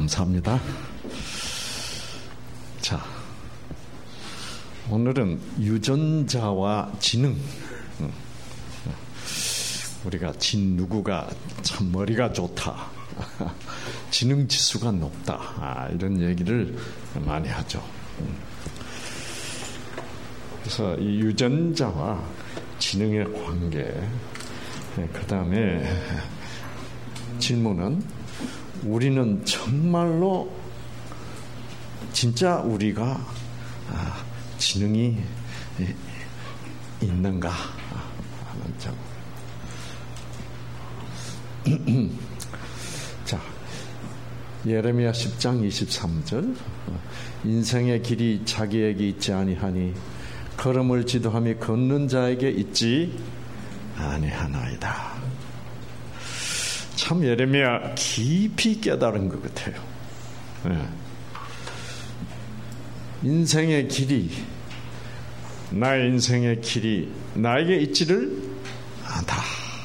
감사합니다. 자, 오늘은 유전자와 지능. 우리가 누구가 참 머리가 좋다, 지능 지수가 높다, 이런 얘기를 많이 하죠. 그래서 이 유전자와 지능의 관계, 그 다음에 질문은 우리는 정말로 진짜 우리가 지능이 있는가 하는 점. 자, 예레미야 10장 23절, 인생의 길이 자기에게 있지 아니하니 걸음을 지도함이 걷는 자에게 있지 아니하나이다. 참 예레미야 깊이 깨달은 것 같아요. 네. 인생의 길이, 나의 인생의 길이 나에게 있지를 않다.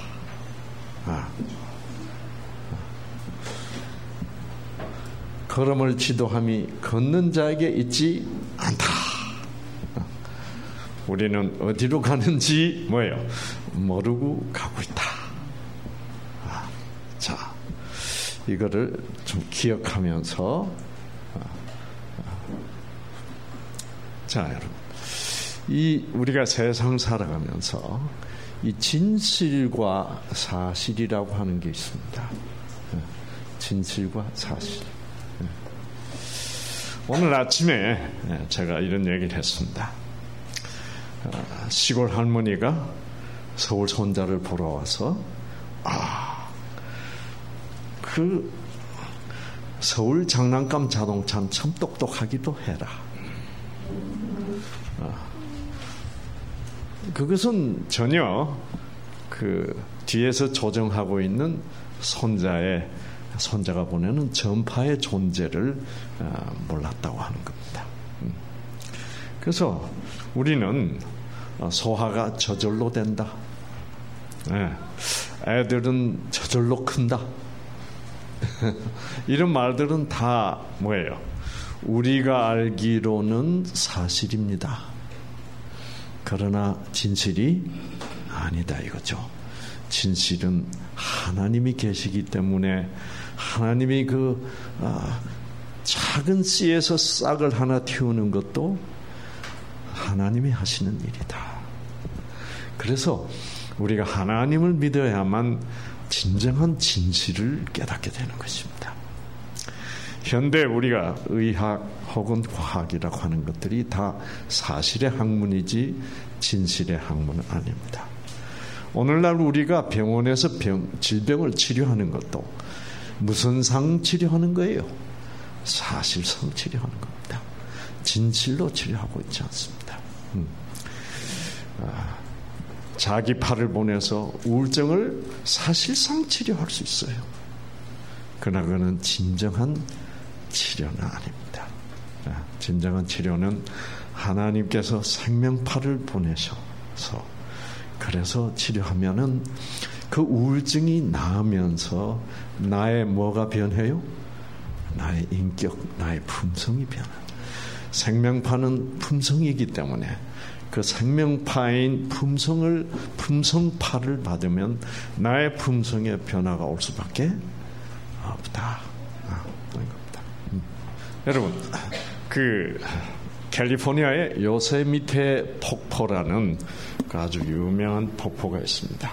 걸음을 지도함이 걷는 자에게 있지 않다. 우리는 어디로 가는지 모르고 가고 있다. 자, 이거를 좀 기억하면서, 자, 여러분, 우리가 세상 살아가면서 이 진실과 사실이라고 하는 게 있습니다. 진실과 사실. 오늘 아침에 제가 이런 얘기를 했습니다. 시골 할머니가 서울 손자를 보러 와서 그 서울 장난감 자동차는 참 똑똑하기도 해라. 그것은 전혀 그 뒤에서 조정하고 있는 손자가 보내는 전파의 존재를 몰랐다고 하는 겁니다. 그래서 우리는 소화가 저절로 된다. 애들은 저절로 큰다. 이런 말들은 다 뭐예요? 우리가 알기로는 사실입니다. 그러나 진실이 아니다 이거죠. 진실은 하나님이 계시기 때문에 하나님이 작은 씨에서 싹을 하나 틔우는 것도 하나님이 하시는 일이다. 그래서 우리가 하나님을 믿어야만 진정한 진실을 깨닫게 되는 것입니다. 현대 우리가 의학 혹은 과학이라고 하는 것들이 다 사실의 학문이지 진실의 학문은 아닙니다. 오늘날 우리가 병원에서 질병을 치료하는 것도 무슨 상 치료하는 거예요? 사실상 치료하는 겁니다. 진실로 치료하고 있지 않습니다. 자기 팔을 보내서 우울증을 사실상 치료할 수 있어요. 그러나 그는 진정한 치료는 아닙니다. 진정한 치료는 하나님께서 생명팔을 보내셔서 그래서 치료하면은 그 우울증이 나으면서 나의 뭐가 변해요? 나의 인격, 나의 품성이 변해요. 생명파는 품성이기 때문에 그 생명파인 품성파를 받으면 나의 품성의 변화가 올 수밖에 없다. 여러분, 캘리포니아의 요세미테 폭포라는 아주 유명한 폭포가 있습니다.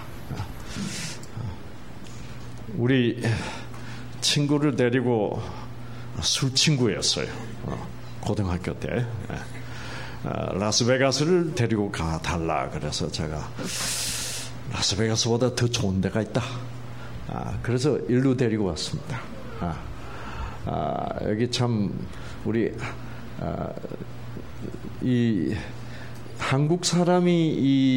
우리 친구를 데리고 술 친구였어요. 고등학교 때. 라스베가스를 데리고 가달라. 그래서 제가 라스베가스보다 더 좋은 데가 있다. 그래서 일로 데리고 왔습니다. 여기 참 우리 이 한국 사람이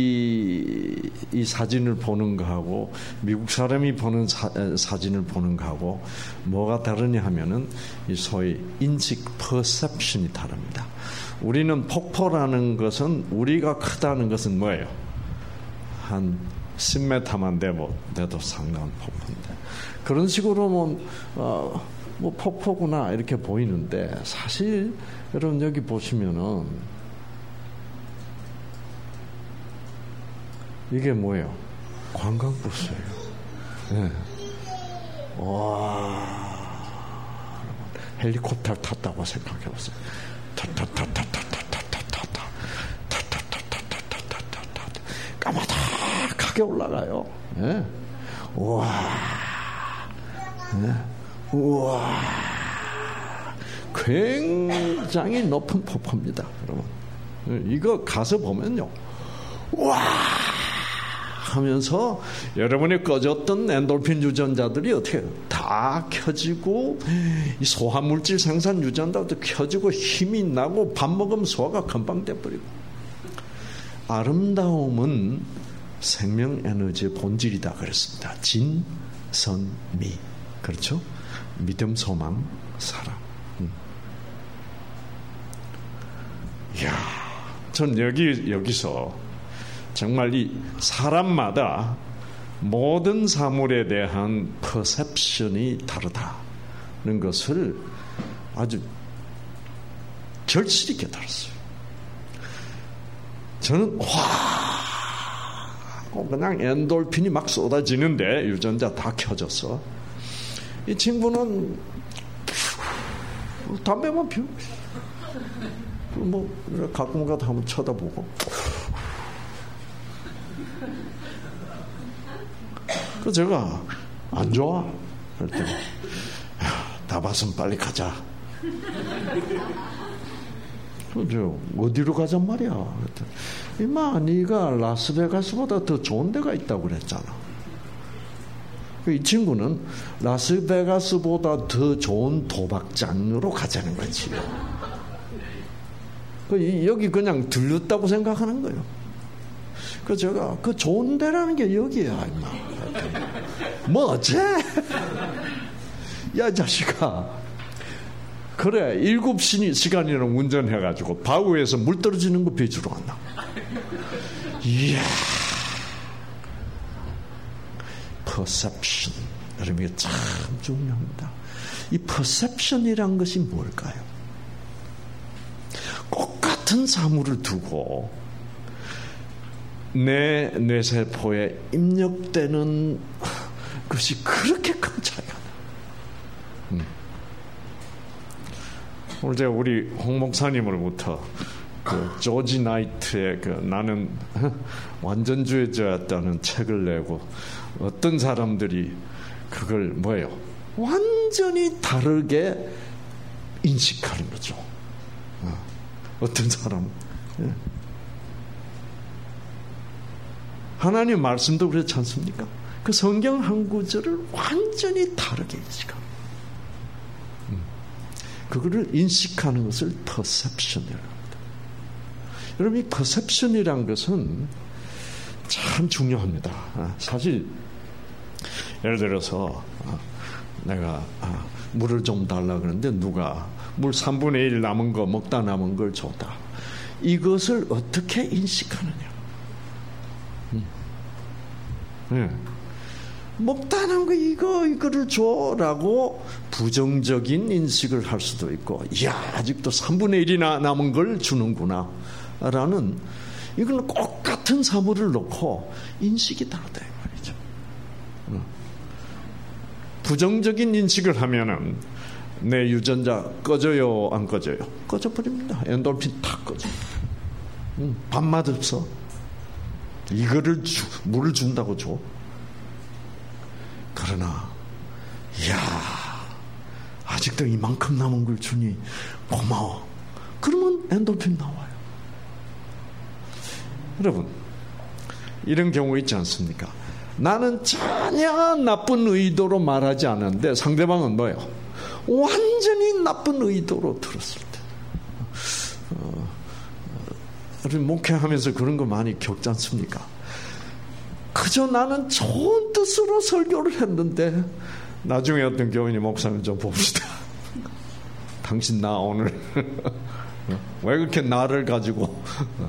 이 사진을 보는 거하고 미국 사람이 보는 사진을 보는 거하고 뭐가 다르냐 하면은 이 소위 인식 퍼셉션이 다릅니다. 우리는 폭포라는 것은 우리가 크다는 것은 뭐예요? 한 10m만 돼도 상당한 폭포인데 그런 식으로 뭐 폭포구나 이렇게 보이는데 사실 여러분 여기 보시면은 이게 뭐예요? 관광버스예요. 네. 와, 헬리콥터 탔다고 생각해 보세요. 까마득하게 올라가요. 네. 우와, 네. 우와, 굉장히 높은 폭포입니다, 여러분. 이거 가서 보면요, 우와 하면서 여러분이 꺼졌던 엔돌핀 유전자들이 어떻게 다 켜지고, 이 소화물질 생산 유전자도 켜지고 힘이 나고 밥 먹으면 소화가 금방 돼버리고. 아름다움은 생명 에너지의 본질이다 그랬습니다. 진, 선, 미. 그렇죠? 믿음, 소망, 사랑. 이야, 전 여기서 정말 이 사람마다 모든 사물에 대한 퍼셉션이 다르다는 것을 아주 절실히 깨달았어요. 저는 그냥 엔돌핀이 막 쏟아지는데 유전자 다 켜져서 이 친구는 담배만 피우고 뭐 가끔가다 한번 쳐다보고 그 제가 안 좋아 그랬더니 다 봤으면 빨리 가자. 그죠? 어디로 가잔 말이야? 그랬더니 이마 네가 라스베가스보다 더 좋은 데가 있다고 그랬잖아. 이 친구는 라스베가스보다 더 좋은 도박장으로 가자는 거지. 여기 그냥 들렸다고 생각하는 거예요. 그 제가 그 좋은 데라는 게 여기야, 임마. 뭐 어째? 야 자식아, 그래 7시간이나 운전해가지고 바우에서 물 떨어지는 거 비주로 왔나? 이야, 퍼셉션. 여러분 이게 참 중요합니다. 이 퍼셉션이란 것이 뭘까요? 똑같은 사물을 두고 내 뇌세포에 입력되는 것이 그렇게 큰 차이가 나요. 오늘 제가 우리 홍 목사님으로부터 그 조지 나이트의 그 나는 완전주의자였다는 책을 내고 어떤 사람들이 그걸 뭐예요? 완전히 다르게 인식하는 거죠. 어떤 사람은 하나님 말씀도 그렇지 않습니까? 그 성경 한 구절을 완전히 다르게 인식합니다. 그거를 인식하는 것을 퍼셉션이라고 합니다. 여러분 이 퍼셉션이라는 것은 참 중요합니다. 사실 예를 들어서 내가 물을 좀 달라 그러는데 누가 물 3분의 1 남은 거 먹다 남은 걸 줬다. 이것을 어떻게 인식하느냐? 먹다 남은 거 이거를 줘라고 부정적인 인식을 할 수도 있고, 이야 아직도 3분의 1이나 남은 걸 주는구나 라는, 이건 똑같은 사물을 놓고 인식이 다르다 이 말이죠. 부정적인 인식을 하면은 내 유전자 꺼져요, 안 꺼져요? 꺼져버립니다. 엔돌핀 다 꺼져요. 밥맛 없어. 이거를 물을 준다고 줘. 그러나 이야 아직도 이만큼 남은 걸 주니 고마워. 그러면 엔돌핀 나와요. 여러분 이런 경우 있지 않습니까? 나는 전혀 나쁜 의도로 말하지 않았는데 상대방은 뭐예요? 완전히 나쁜 의도로 들었을 때. 우리 목회하면서 그런 거 많이 겪지 않습니까? 그저 나는 좋은 뜻으로 설교를 했는데 나중에 어떤 교인이 목사님 좀 봅시다. 당신 나 오늘 왜 그렇게 나를 가지고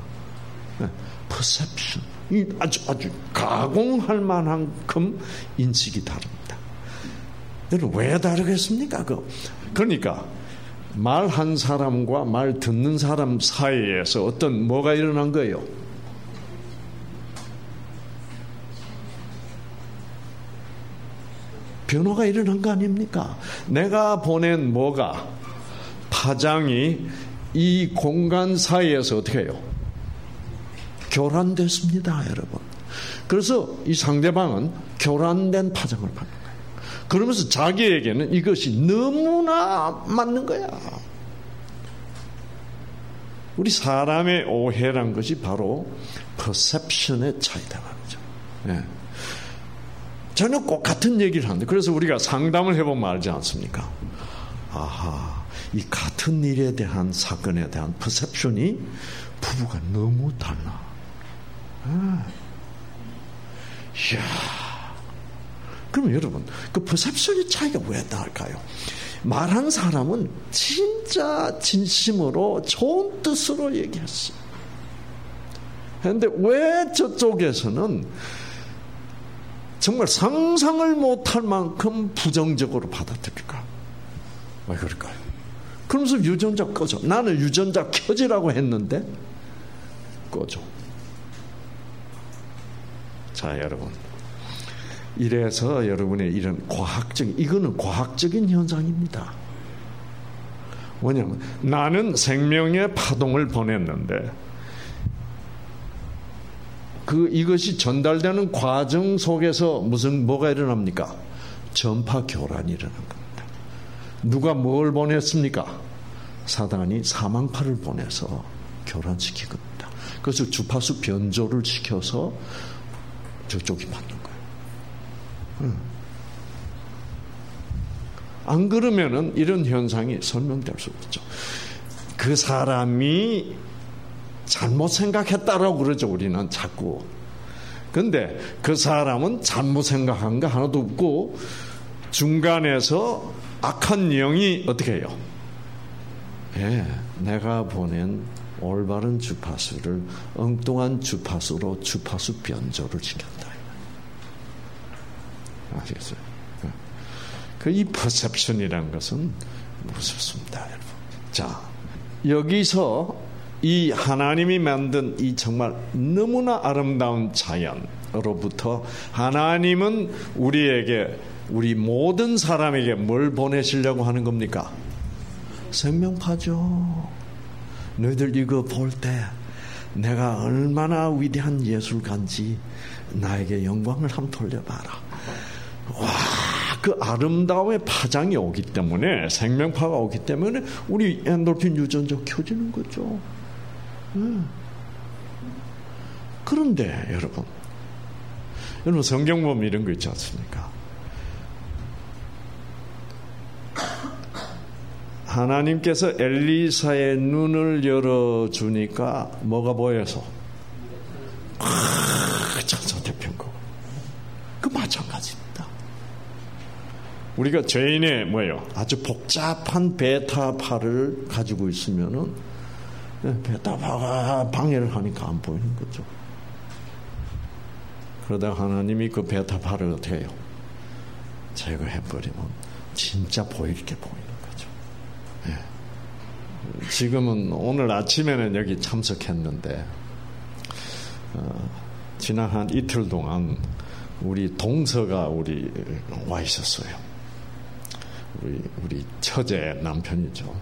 퍼셉션 아주 가공할 만한큼 인식이 다릅니다. 여러분, 왜 다르겠습니까? 그러니까 말 한 사람과 말 듣는 사람 사이에서 어떤 뭐가 일어난 거예요? 변화가 일어난 거 아닙니까? 내가 보낸 뭐가 파장이 이 공간 사이에서 어떻게 해요? 교란됐습니다, 여러분. 그래서 이 상대방은 교란된 파장을 받는 거예요. 그러면서 자기에게는 이것이 너무나 맞는 거야. 우리 사람의 오해란 것이 바로 퍼셉션의 차이다 말이죠. 예. 전혀 꼭 같은 얘기를 하는데, 그래서 우리가 상담을 해보면 알지 않습니까? 아하, 이 같은 일에 대한 사건에 대한 퍼셉션이 부부가 너무 달라. 이야. 그러면 여러분, 그 퍼셉션의 차이가 왜 나을까요? 말한 사람은 진짜 진심으로 좋은 뜻으로 얘기했어요. 그런데 왜 저쪽에서는 정말 상상을 못할 만큼 부정적으로 받아들일까? 왜 그럴까요? 그러면서 유전자 꺼져. 나는 유전자 켜지라고 했는데 꺼져. 자, 여러분, 이래서 여러분의 이런 이거는 과학적인 현상입니다. 뭐냐면 나는 생명의 파동을 보냈는데 이것이 전달되는 과정 속에서 뭐가 일어납니까? 전파 교란이 일어난 겁니다. 누가 뭘 보냈습니까? 사단이 사망파를 보내서 교란시킨 겁니다. 그래서 주파수 변조를 시켜서 저쪽이 받는 거예요. 안 그러면은 이런 현상이 설명될 수 없죠. 그 사람이 잘못 생각했다라고 그러죠, 우리는 자꾸. 근데 그 사람은 잘못 생각한 거 하나도 없고 중간에서 악한 영이 어떻게 해요? 예, 내가 보낸 올바른 주파수를 엉뚱한 주파수로 주파수 변조를 시켰다. 아시겠어요? 이 퍼셉션이라는 것은 무섭습니다, 여러분. 자, 여기서 이 하나님이 만든 이 정말 너무나 아름다운 자연으로부터 하나님은 우리 모든 사람에게 뭘 보내시려고 하는 겁니까? 생명파죠. 너희들 이거 볼 때 내가 얼마나 위대한 예술가인지 나에게 영광을 한번 돌려봐라. 와, 그 아름다움의 파장이 오기 때문에, 생명파가 오기 때문에 우리 엔돌핀 유전자 켜지는 거죠. 그런데 여러분 성경 보면 이런 거 있지 않습니까? 하나님께서 엘리사의 눈을 열어주니까 뭐가 보여서? 천사태평거. 그 마찬가지입니다. 우리가 죄인의 아주 복잡한 베타파를 가지고 있으면은 베타파가 방해를 하니까 안 보이는 거죠. 그러다 하나님이 그 베타파를 어떻게 해요? 제거해버리면 진짜 보일 게 보이는 거죠. 네. 지금은 오늘 아침에는 여기 참석했는데 지난 한 이틀 동안 우리 동서가 와 있었어요. 우리 처제 남편이죠.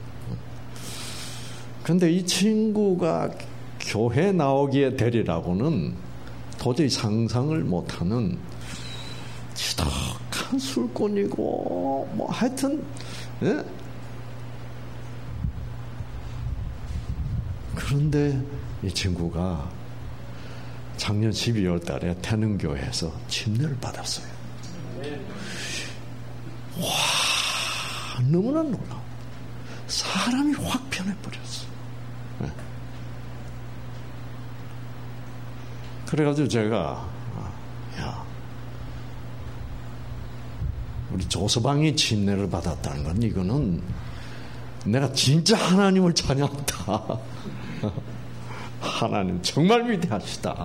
근데 이 친구가 교회 나오기에 되리라고는 도저히 상상을 못하는 지독한 술꾼이고 하여튼 그런데 이 친구가 작년 12월 달에 태능교회에서 침례를 받았어요. 와, 너무나 놀라워. 사람이 확 변해버렸어. 그래가지고 제가 우리 조서방이 침례를 받았다는 건 이거는 내가 진짜 하나님을 찬양한다. 하나님 정말 위대하시다.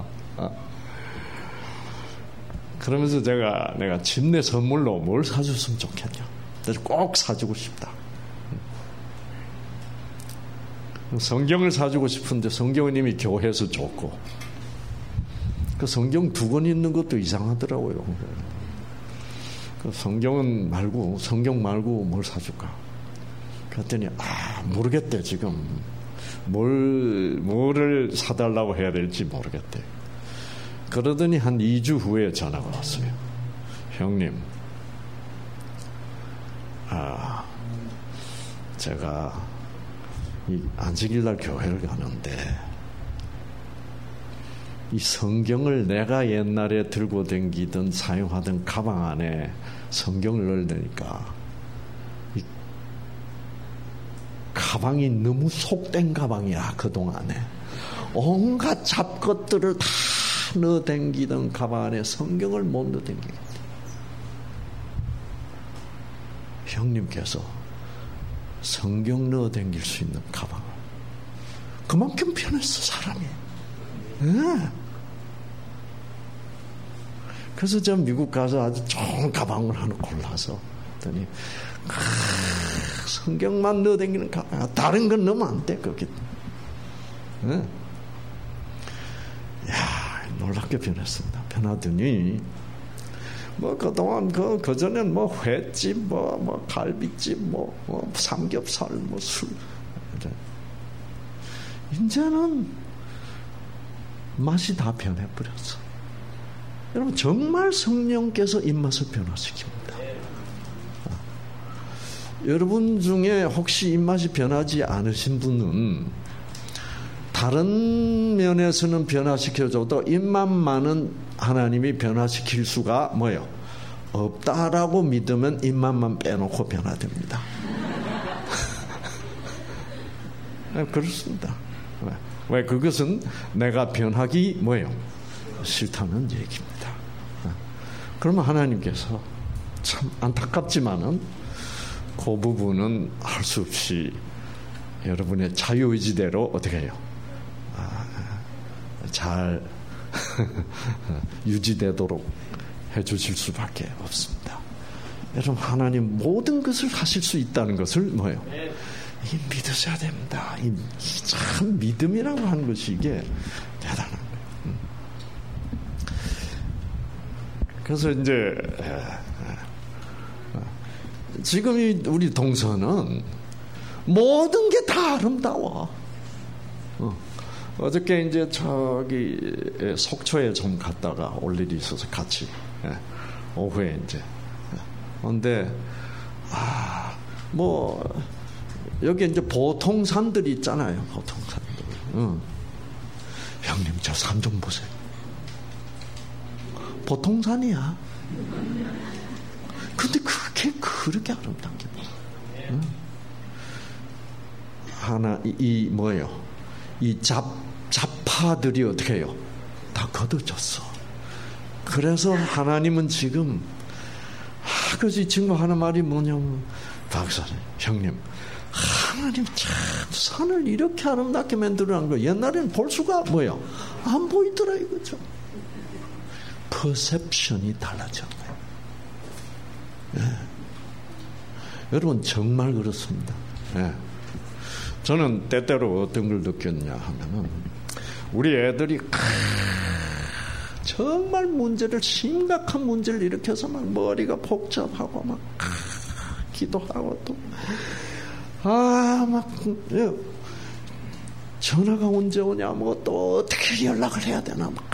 그러면서 내가 침례 선물로 뭘 사줬으면 좋겠냐. 그래서 꼭 사주고 싶다. 성경을 사주고 싶은데 성경은 이미 교회에서 줬고, 그 성경 2권 있는 것도 이상하더라고요. 그 성경 말고 뭘 사줄까? 그랬더니 모르겠대. 지금 뭐를 사달라고 해야 될지 모르겠대. 그러더니 한 2주 후에 전화가 왔어요. 형님, 제가 이 안식일날 교회를 가는데 이 성경을 내가 옛날에 들고 다니던 사용하던 가방 안에 성경을 넣으니까 이 가방이 너무 속된 가방이야. 그동안에 온갖 잡것들을 다 넣어 다니던 가방 안에 성경을 못 넣어 다니겠다. 형님께서 성경 넣어 다닐 수 있는 가방을, 그만큼 편했어 사람이. 네. 그래서 저 미국 가서 아주 좋은 가방을 하나 골라서 했더니 성경만 넣어 다니는 가방, 다른 건 넣으면 안 돼 거기. 네. 야, 놀랍게 변했습니다. 변하더니 뭐 그동안 그 전엔 뭐 횟집, 뭐 갈비집, 뭐 삼겹살, 뭐 술, 이제는 맛이 다 변해버렸어. 여러분, 정말 성령께서 입맛을 변화시킵니다. 여러분 중에 혹시 입맛이 변하지 않으신 분은 다른 면에서는 변화시켜줘도 입맛만은 하나님이 변화시킬 수가 뭐예요? 없다라고 믿으면 입맛만 빼놓고 변화됩니다. 그렇습니다. 왜? 그것은 내가 변하기 뭐예요? 싫다는 얘기입니다. 그러면 하나님께서 참 안타깝지만은 그 부분은 할 수 없이 여러분의 자유의지대로 어떻게 해요? 잘 유지되도록 해주실 수밖에 없습니다. 여러분, 하나님 모든 것을 하실 수 있다는 것을 뭐예요? 믿으셔야 됩니다. 참 믿음이라고 하는 것이 이게 대단한 거예요. 그래서 이제 지금 우리 동서는 모든 게 다 아름다워. 어저께 이제 저기 속초에 좀 갔다가 올 일이 있어서 같이 오후에 이제. 근데 뭐 여기 이제 보통산들이 있잖아요. 보통산들. 형님, 저 산 좀 보세요. 보통산이야. 근데 그렇게 아름다운 게 뭐야? 하나 뭐예요? 이 잡파들이 어떻게 해요? 다 걷어졌어. 그래서 하나님은 지금 그것이 증거하는 말이 뭐냐면, 박사님, 형님, 하나님 참 산을 이렇게 아름답게 만들어낸 거 옛날에는 볼 수가 뭐예요? 안 보이더라 이거죠. 퍼셉션이 달라졌네요. 여러분, 정말 그렇습니다. 저는 때때로 어떤 걸 느꼈냐 하면은, 우리 애들이 정말 심각한 문제를 일으켜서 막 머리가 복잡하고 막 기도하고 또 막 전화가 언제 오냐, 뭐 또 어떻게 연락을 해야 되나, 막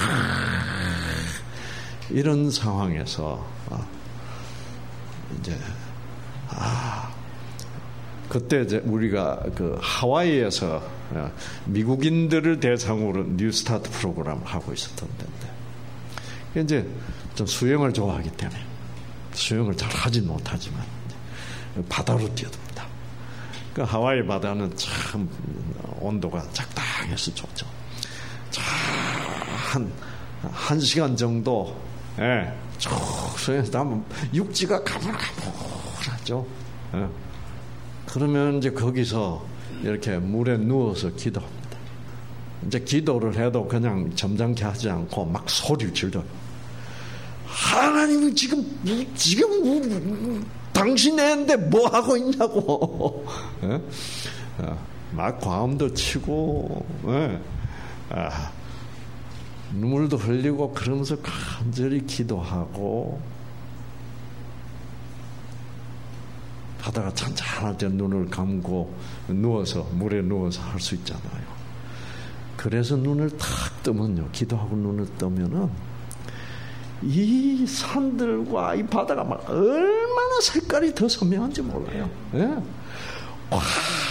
이런 상황에서 이제 그때 이제 우리가 그 하와이에서 미국인들을 대상으로 뉴스타트 프로그램을 하고 있었던 데인데, 이제 좀 수영을 좋아하기 때문에 수영을 잘 하진 못하지만 바다로 뛰어듭니다. 그 하와이 바다는 참 온도가 적당해서 좋죠. 한 시간 정도 쭉 수영해서 나면 육지가 가물가물하죠. 그러면 이제 거기서 이렇게 물에 누워서 기도합니다. 이제 기도를 해도 그냥 점잖게 하지 않고 막 소리를 질러요. 하나님이 지금 더 당신 애인데 뭐 하고 있냐고. 막 과음도 치고, 눈물도 흘리고 그러면서 간절히 기도하고 하다가 잔잔할 때 눈을 감고 누워서 물에 누워서 할 수 있잖아요. 그래서 눈을 탁 뜨면요, 기도하고 눈을 뜨면은 이 산들과 이 바다가 막 얼마나 색깔이 더 선명한지 몰라요. 와,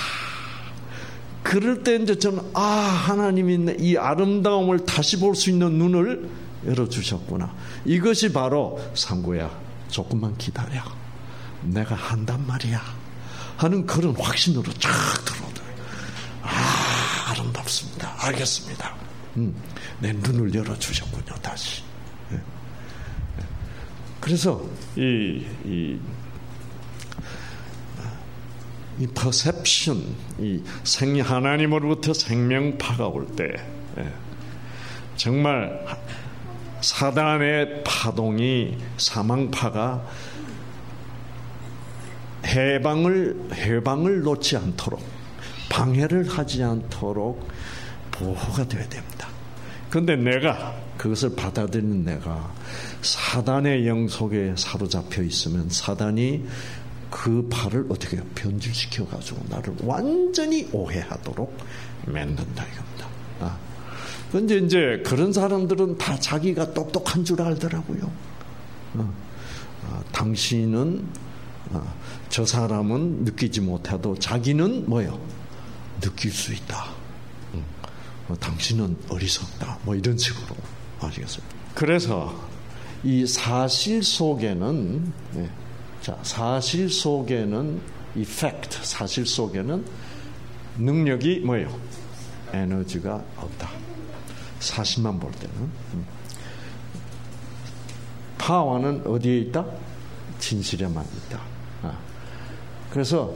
그럴 때 이제 저는 하나님이 이 아름다움을 다시 볼 수 있는 눈을 열어주셨구나. 이것이 바로 상구야, 조금만 기다려, 내가 한단 말이야 하는 그런 확신으로 쫙 들어오더라고요. 아름답습니다. 알겠습니다. 내 눈을 열어주셨군요, 다시. 그래서 이 perception, 이 하나님으로부터 생명파가 올 때 정말 사단의 파동이, 사망파가 해방을 놓지 않도록, 방해를 하지 않도록 보호가 되어야 됩니다. 그런데 내가 그것을 받아들이는 내가 사단의 영 속에 사로잡혀 있으면 사단이 그 팔을 어떻게 변질시켜 가지고 나를 완전히 오해하도록 만든다 이겁니다. 그런데 이제 그런 사람들은 다 자기가 똑똑한 줄 알더라고요. 당신은 저 사람은 느끼지 못해도 자기는 뭐요? 느낄 수 있다. 당신은 어리석다. 뭐 이런 식으로 아시겠어요? 그래서 이 사실 속에는 사실 속에는 effect, 사실 속에는 능력이 뭐예요? 에너지가 없다. 사실만 볼 때는. 파워는 어디에 있다? 진실에만 있다. 그래서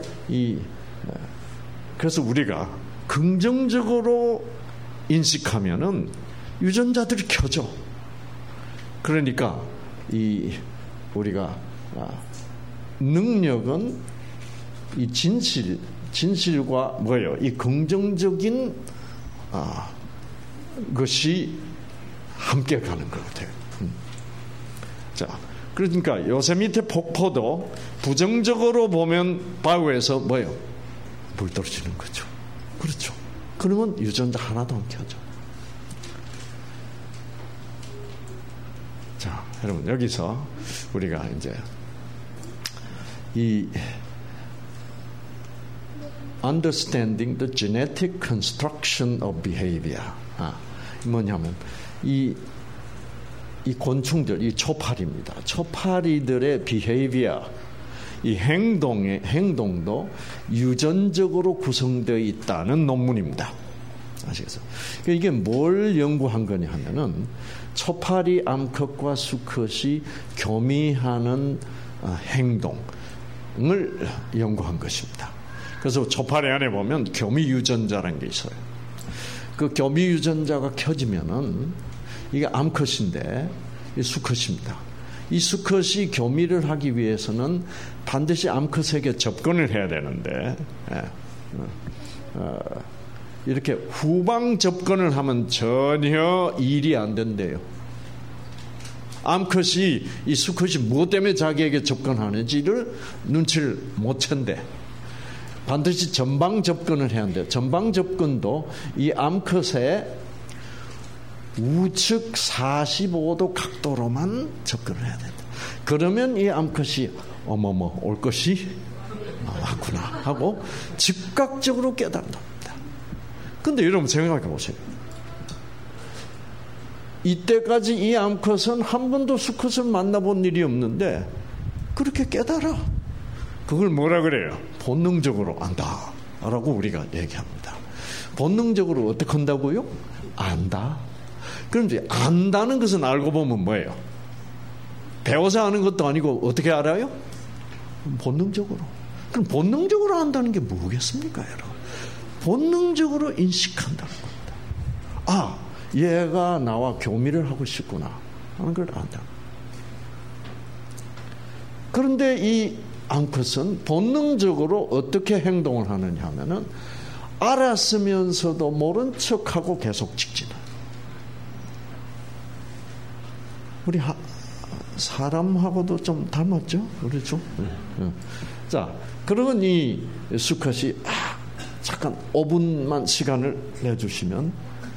그래서 우리가 긍정적으로 인식하면은 유전자들이 켜져. 그러니까 우리가 능력은 이 진실과 뭐예요? 이 긍정적인 것이 함께 가는 것 같아요. 자, 그러니까 요세미테 폭포도 부정적으로 보면 바위에서 뭐예요? 물 떨어지는 거죠. 그렇죠. 그러면 유전자 하나도 안 켜져. 자, 여러분 여기서 우리가 이제 이 understanding the genetic construction of behavior. 뭐냐면 이 곤충들, 이 초파리입니다. 초파리들의 behavior, 이 행동도 유전적으로 구성되어 있다는 논문입니다. 아시겠어요? 이게 뭘 연구한 거냐 하면은 초파리 암컷과 수컷이 교미하는 행동을 연구한 것입니다. 그래서 초파리 안에 보면 교미 유전자라는 게 있어요. 그 교미 유전자가 켜지면은 이게 암컷인데 이 수컷입니다. 이 수컷이 교미를 하기 위해서는 반드시 암컷에게 접근을 해야 되는데 이렇게 후방 접근을 하면 전혀 일이 안 된대요. 암컷이 이 수컷이 무엇 때문에 자기에게 접근하는지를 눈치를 못 챈대. 반드시 전방 접근을 해야 한대요. 전방 접근도 이 암컷의 우측 45도 각도로만 접근을 해야 된다. 그러면 이 암컷이 어머머 올 것이 왔구나 하고 즉각적으로 깨닫는다. 근데 여러분 생각해 보세요. 이때까지 이 암컷은 한 번도 수컷을 만나본 일이 없는데 그렇게 깨달아. 그걸 뭐라 그래요? 본능적으로 안다 라고 우리가 얘기합니다. 본능적으로 어떻게 한다고요? 안다. 그럼 이제 안다는 것은 알고 보면 뭐예요? 배워서 아는 것도 아니고 어떻게 알아요? 본능적으로. 그럼 본능적으로 안다는 게 뭐겠습니까, 여러분? 본능적으로 인식한다는 겁니다. 얘가 나와 교미를 하고 싶구나 하는 걸 안다. 그런데 이 암컷은 본능적으로 어떻게 행동을 하느냐 하면은 알았으면서도 모른 척하고 계속 직진해요. 우리 사람하고도 좀 닮았죠? 그렇죠? 자, 그러면 이 수컷이 잠깐 5분만 시간을 내주시면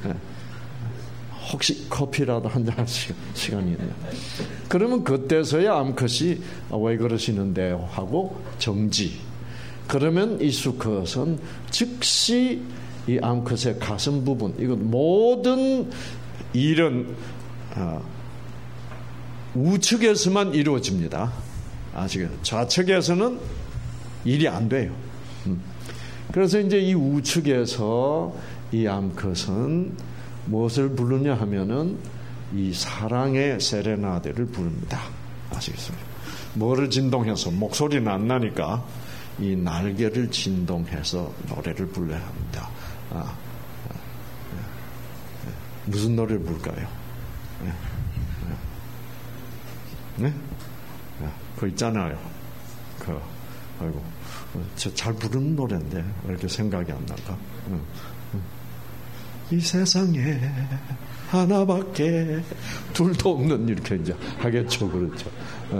혹시 커피라도 한잔 할 시간이 있네요. 그러면 그때서야 암컷이 왜 그러시는데 하고 정지. 그러면 이 수컷은 즉시 이 암컷의 가슴 부분, 이건 모든 일은 우측에서만 이루어집니다. 아시겠죠? 좌측에서는 일이 안 돼요. 그래서 이제 이 우측에서 이 암컷은 무엇을 부르냐 하면은 이 사랑의 세레나데를 부릅니다. 아시겠어요? 뭐를 진동해서 목소리는 안 나니까 이 날개를 진동해서 노래를 불러야 합니다. 무슨 노래를 부를까요? 네? 그거 있잖아요. 아이고, 저 잘 부르는 노래인데 왜 이렇게 생각이 안 날까? 이 세상에 하나밖에 둘도 없는, 이렇게 이제 하겠죠, 그렇죠.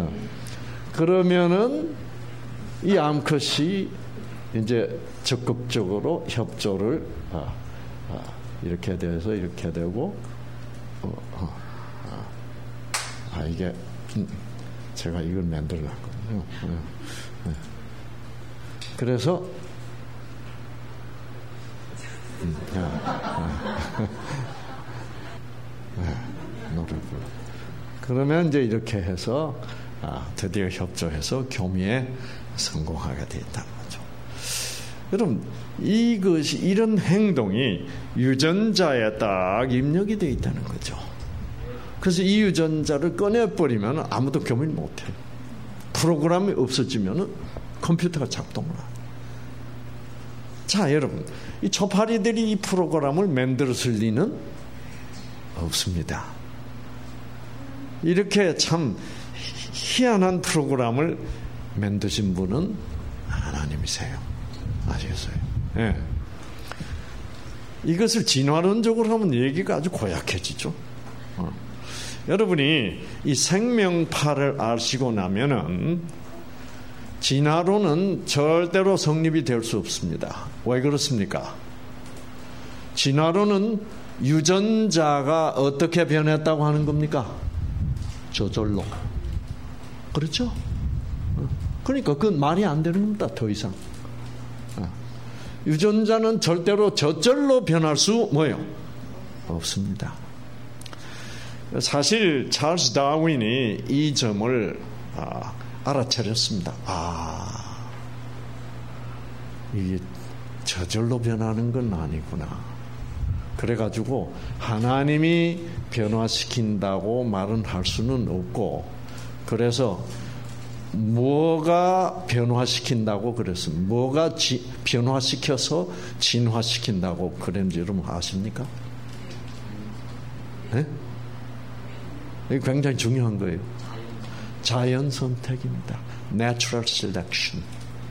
그러면은 이 암컷이 이제 적극적으로 협조를 이렇게 돼서 이렇게 되고 이게 제가 이걸 만들어 놨거든요. 그래서 노래 불러. 그러면 이제 이렇게 해서 드디어 협조해서 교미에 성공하게 되었다는 거죠. 여러분, 이것이, 이런 행동이 유전자에 딱 입력이 되어 있다는 거죠. 그래서 이 유전자를 꺼내버리면 아무도 교미를 못해요. 프로그램이 없어지면 컴퓨터가 작동을 안 해요. 자, 여러분, 이 초파리들이 이 프로그램을 만들었을 리는 없습니다. 이렇게 참 희한한 프로그램을 만드신 분은 하나님이세요. 아시겠어요? 예. 이것을 진화론적으로 하면 얘기가 아주 고약해지죠. 여러분이 이 생명파를 아시고 나면은 진화론은 절대로 성립이 될 수 없습니다. 왜 그렇습니까? 진화론은 유전자가 어떻게 변했다고 하는 겁니까? 저절로. 그렇죠? 그러니까 그건 말이 안 되는 겁니다. 더 이상. 유전자는 절대로 저절로 변할 수 뭐예요? 없습니다. 사실 찰스 다윈이 이 점을 알아차렸습니다. 이게 저절로 변하는 건 아니구나. 그래가지고 하나님이 변화시킨다고 말은 할 수는 없고, 그래서 뭐가 변화시킨다고 그랬습니다. 뭐가 변화시켜서 진화시킨다고 그랬는지 여러분 아십니까? 네? 이게 굉장히 중요한 거예요. 자연 선택입니다. Natural selection.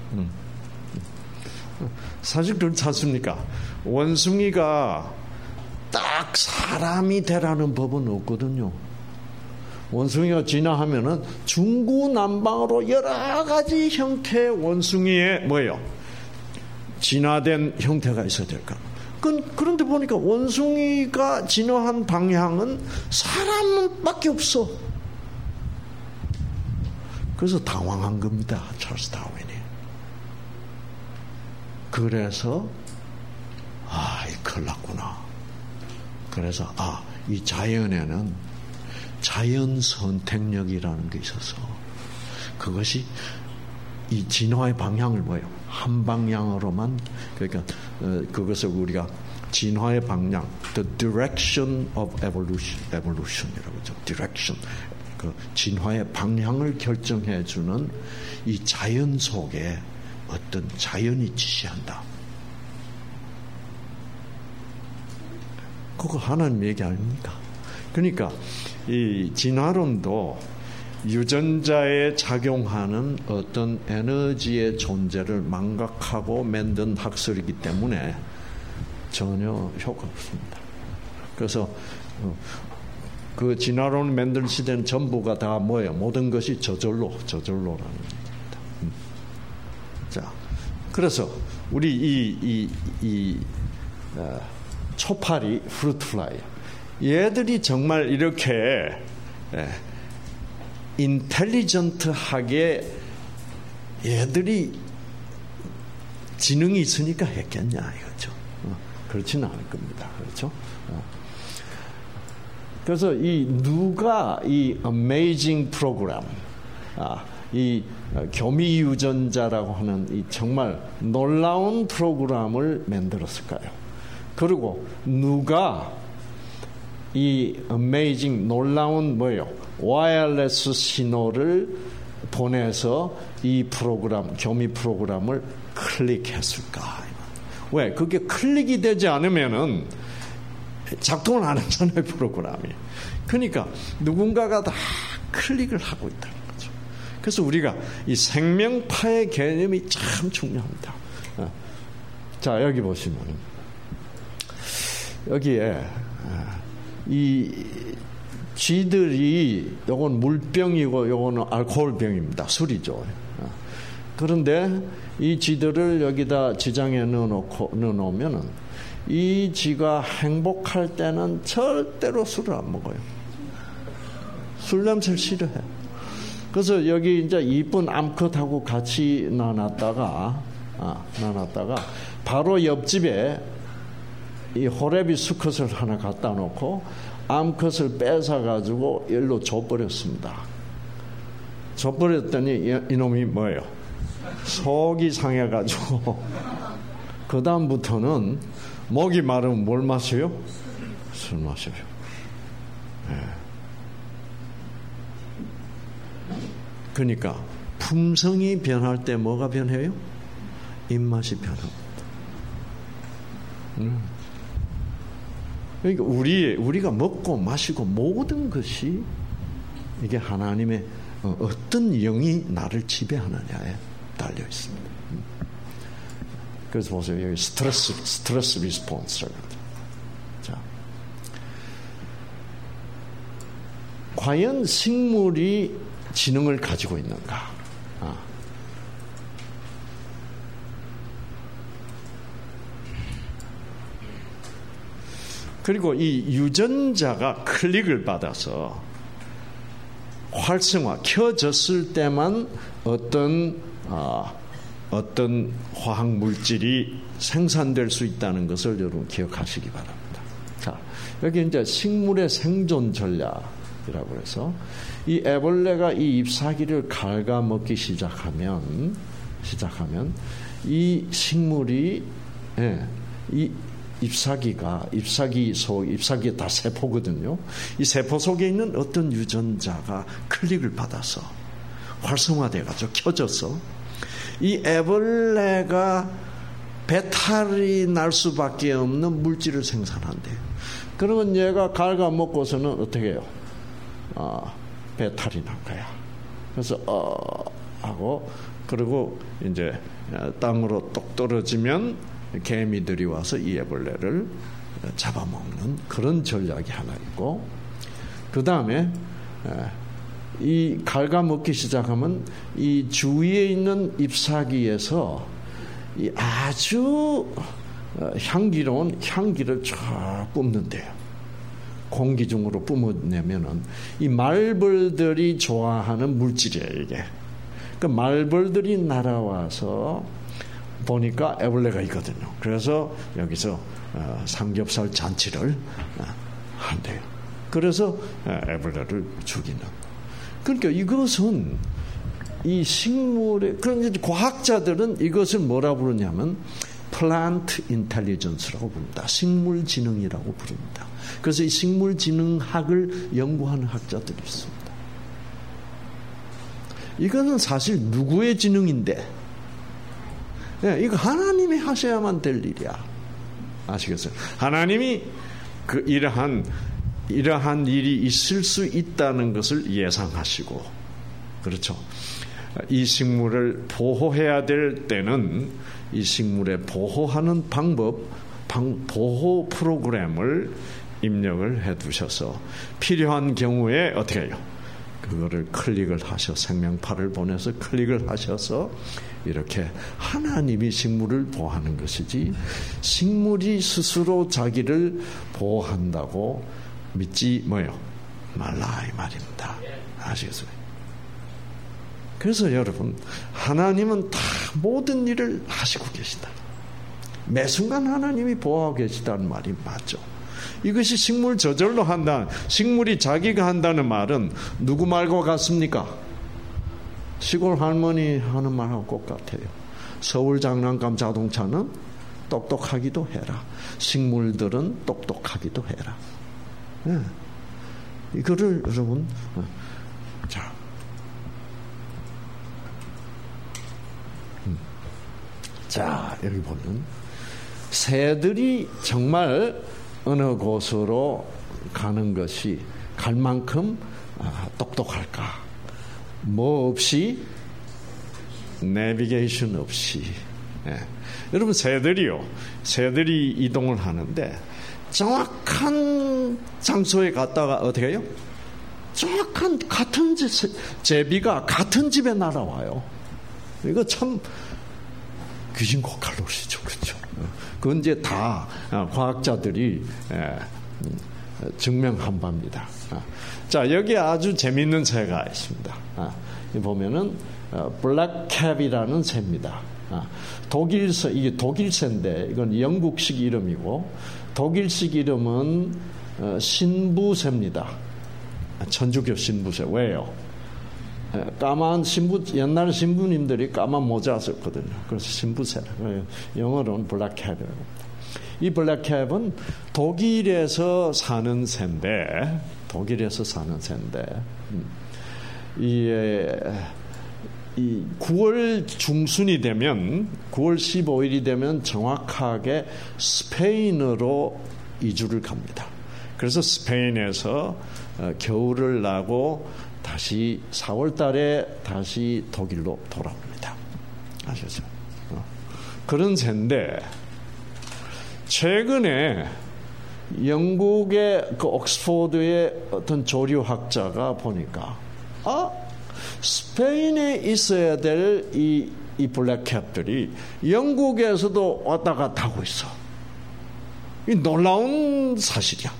사실 그렇지 않습니까? 원숭이가 딱 사람이 되라는 법은 없거든요. 원숭이가 진화하면은 중구난방으로 여러 가지 형태의 원숭이의 뭐예요? 진화된 형태가 있어야 될까? 그런데 보니까 원숭이가 진화한 방향은 사람밖에 없어. 그래서 당황한 겁니다. 찰스 다윈이. 그래서 이 큰일 났구나. 그래서 이 자연에는 자연 선택력이라는 게 있어서 그것이 이 진화의 방향을 뭐예요? 한 방향으로만, 그러니까 그것을 우리가 진화의 방향, the direction of evolution이라고 하죠. direction, 그 진화의 방향을 결정해주는 이 자연 속에 어떤 자연이 지시한다. 그거 하나님 얘기 아닙니까? 그러니까 이 진화론도 유전자에 작용하는 어떤 에너지의 존재를 망각하고 만든 학설이기 때문에 전혀 효과 없습니다. 그래서 그 진화론을 만든 시대는 전부가 다 뭐예요? 모든 것이 저절로라는 얘기입니다. 자, 그래서 우리 초파리 프루트플라이 얘들이 정말 이렇게 인텔리전트하게 얘들이 지능이 있으니까 했겠냐 이거죠. 그렇지는 않을 겁니다. 그렇죠? 그래서 누가 이 어메이징 프로그램, 이 교미 유전자라고 하는 이 정말 놀라운 프로그램을 만들었을까요? 그리고 누가 이 어메이징 놀라운 뭐예요? 와이어리스 신호를 보내서 이 프로그램, 교미 프로그램을 클릭했을까? 왜? 그게 클릭이 되지 않으면은 작동을 안 하잖아요, 프로그램이. 그러니까 누군가가 다 클릭을 하고 있다는 거죠. 그래서 우리가 이 생명파의 개념이 참 중요합니다. 자, 여기 보시면 여기에 이 쥐들이 요건 물병이고 요거는 알코올병입니다. 술이죠. 그런데 이 쥐들을 여기다 지장에 넣어놓으면은 이 쥐가 행복할 때는 절대로 술을 안 먹어요. 술 냄새를 싫어해. 그래서 여기 이제 이쁜 암컷하고 같이 놔놨다가 바로 옆집에 이 호레비 수컷을 하나 갖다 놓고 암컷을 뺏어가지고 일로 줘버렸습니다. 줘버렸더니 이놈이 뭐예요? 속이 상해가지고 그 다음부터는 목이 마르면 뭘 마셔요? 술 마셔요. 네. 그러니까 품성이 변할 때 뭐가 변해요? 입맛이 변합니다. 그러니까 우리가 먹고 마시고 모든 것이 이게 하나님의 어떤 영이 나를 지배하느냐에 달려 있습니다. 그래서 보세요. 여기 스트레스 리스폰스라고. 자, 과연 식물이 지능을 가지고 있는가? 그리고 이 유전자가 클릭을 받아서 활성화, 켜졌을 때만 어떤 화학 물질이 생산될 수 있다는 것을 여러분 기억하시기 바랍니다. 자, 여기 이제 식물의 생존 전략이라고 해서 이 애벌레가 이 잎사귀를 갉아먹기 시작하면 이 식물이 이 잎사귀가 다 세포거든요. 이 세포 속에 있는 어떤 유전자가 클릭을 받아서 활성화돼가지고 켜져서 이 애벌레가 배탈이 날 수밖에 없는 물질을 생산한대요. 그러면 얘가 갉아먹고서는 어떻게 해요? 배탈이 난 거야. 그래서 하고 그리고 이제 땅으로 똑 떨어지면 개미들이 와서 이 애벌레를 잡아먹는 그런 전략이 하나 있고, 그 다음에 이 갉아먹기 시작하면 이 주위에 있는 잎사귀에서 이 아주 향기로운 향기를 쫙 뿜는데요. 공기 중으로 뿜어내면은 이 말벌들이 좋아하는 물질이에요, 이게. 그 말벌들이 날아와서 보니까 애벌레가 있거든요. 그래서 여기서 삼겹살 잔치를 한대요. 그래서 애벌레를 죽이는. 그러니까 이것은 이 식물의, 그런데 과학자들은 이것을 뭐라 부르냐면 플란트 인텔리전스라고 부릅니다. 식물 지능이라고 부릅니다. 그래서 이 식물 지능학을 연구하는 학자들이 있습니다. 이거는 사실 누구의 지능인데, 이거 하나님이 하셔야만 될 일이야. 아시겠어요? 하나님이 이러한 일이 있을 수 있다는 것을 예상하시고, 그렇죠. 이 식물을 보호해야 될 때는 이 식물에 보호하는 방법, 보호 프로그램을 입력을 해 두셔서 필요한 경우에 어떻게 해요? 그거를 클릭을 하셔서 생명파를 보내서 클릭을 하셔서 이렇게 하나님이 식물을 보호하는 것이지 식물이 스스로 자기를 보호한다고 믿지 말라 이 말입니다. 아시겠어요? 그래서 여러분, 하나님은 다 모든 일을 하시고 계시다. 매 순간 하나님이 보호하고 계시다는 말이 맞죠. 이것이 식물 저절로 한다, 식물이 자기가 한다는 말은 누구 말과 같습니까? 시골 할머니 하는 말하고 똑같아요. 서울 장난감 자동차는 똑똑하기도 해라. 식물들은 똑똑하기도 해라. 네. 이거를 여러분, 자, 여기 보면 새들이 정말 어느 곳으로 가는 것이 갈 만큼 똑똑할까? 뭐 없이, 내비게이션 없이. 예. 여러분, 새들이 이동을 하는데 정확한 장소에 갔다가 어떻게 해요? 정확한 같은 제비가 같은 집에 날아와요. 이거 참 귀신 고칼로시죠, 그렇죠? 그건 이제 다 과학자들이 증명한 바입니다. 자, 여기 아주 재미있는 새가 있습니다. 보면은 블랙캡이라는 새입니다. 독일새, 이게 독일새인데 이건 영국식 이름이고 독일식 이름은 신부새입니다. 천주교 신부새. 왜요? 까만 옛날 신부님들이 까만 모자 썼거든요. 그래서 신부새. 영어로는 블랙캡이라고. 이 블랙캡은 독일에서 사는 새인데, 이 9월 중순이 되면, 9월 15일이 되면 정확하게 스페인으로 이주를 갑니다. 그래서 스페인에서 겨울을 나고 다시 4월 달에 다시 독일로 돌아옵니다. 아시죠? 그런 새인데, 최근에 영국의 그 옥스포드의 어떤 조류학자가 보니까, 스페인에 있어야 될 이 블랙캡들이 영국에서도 왔다 갔다 하고 있어. 이 놀라운 사실이야.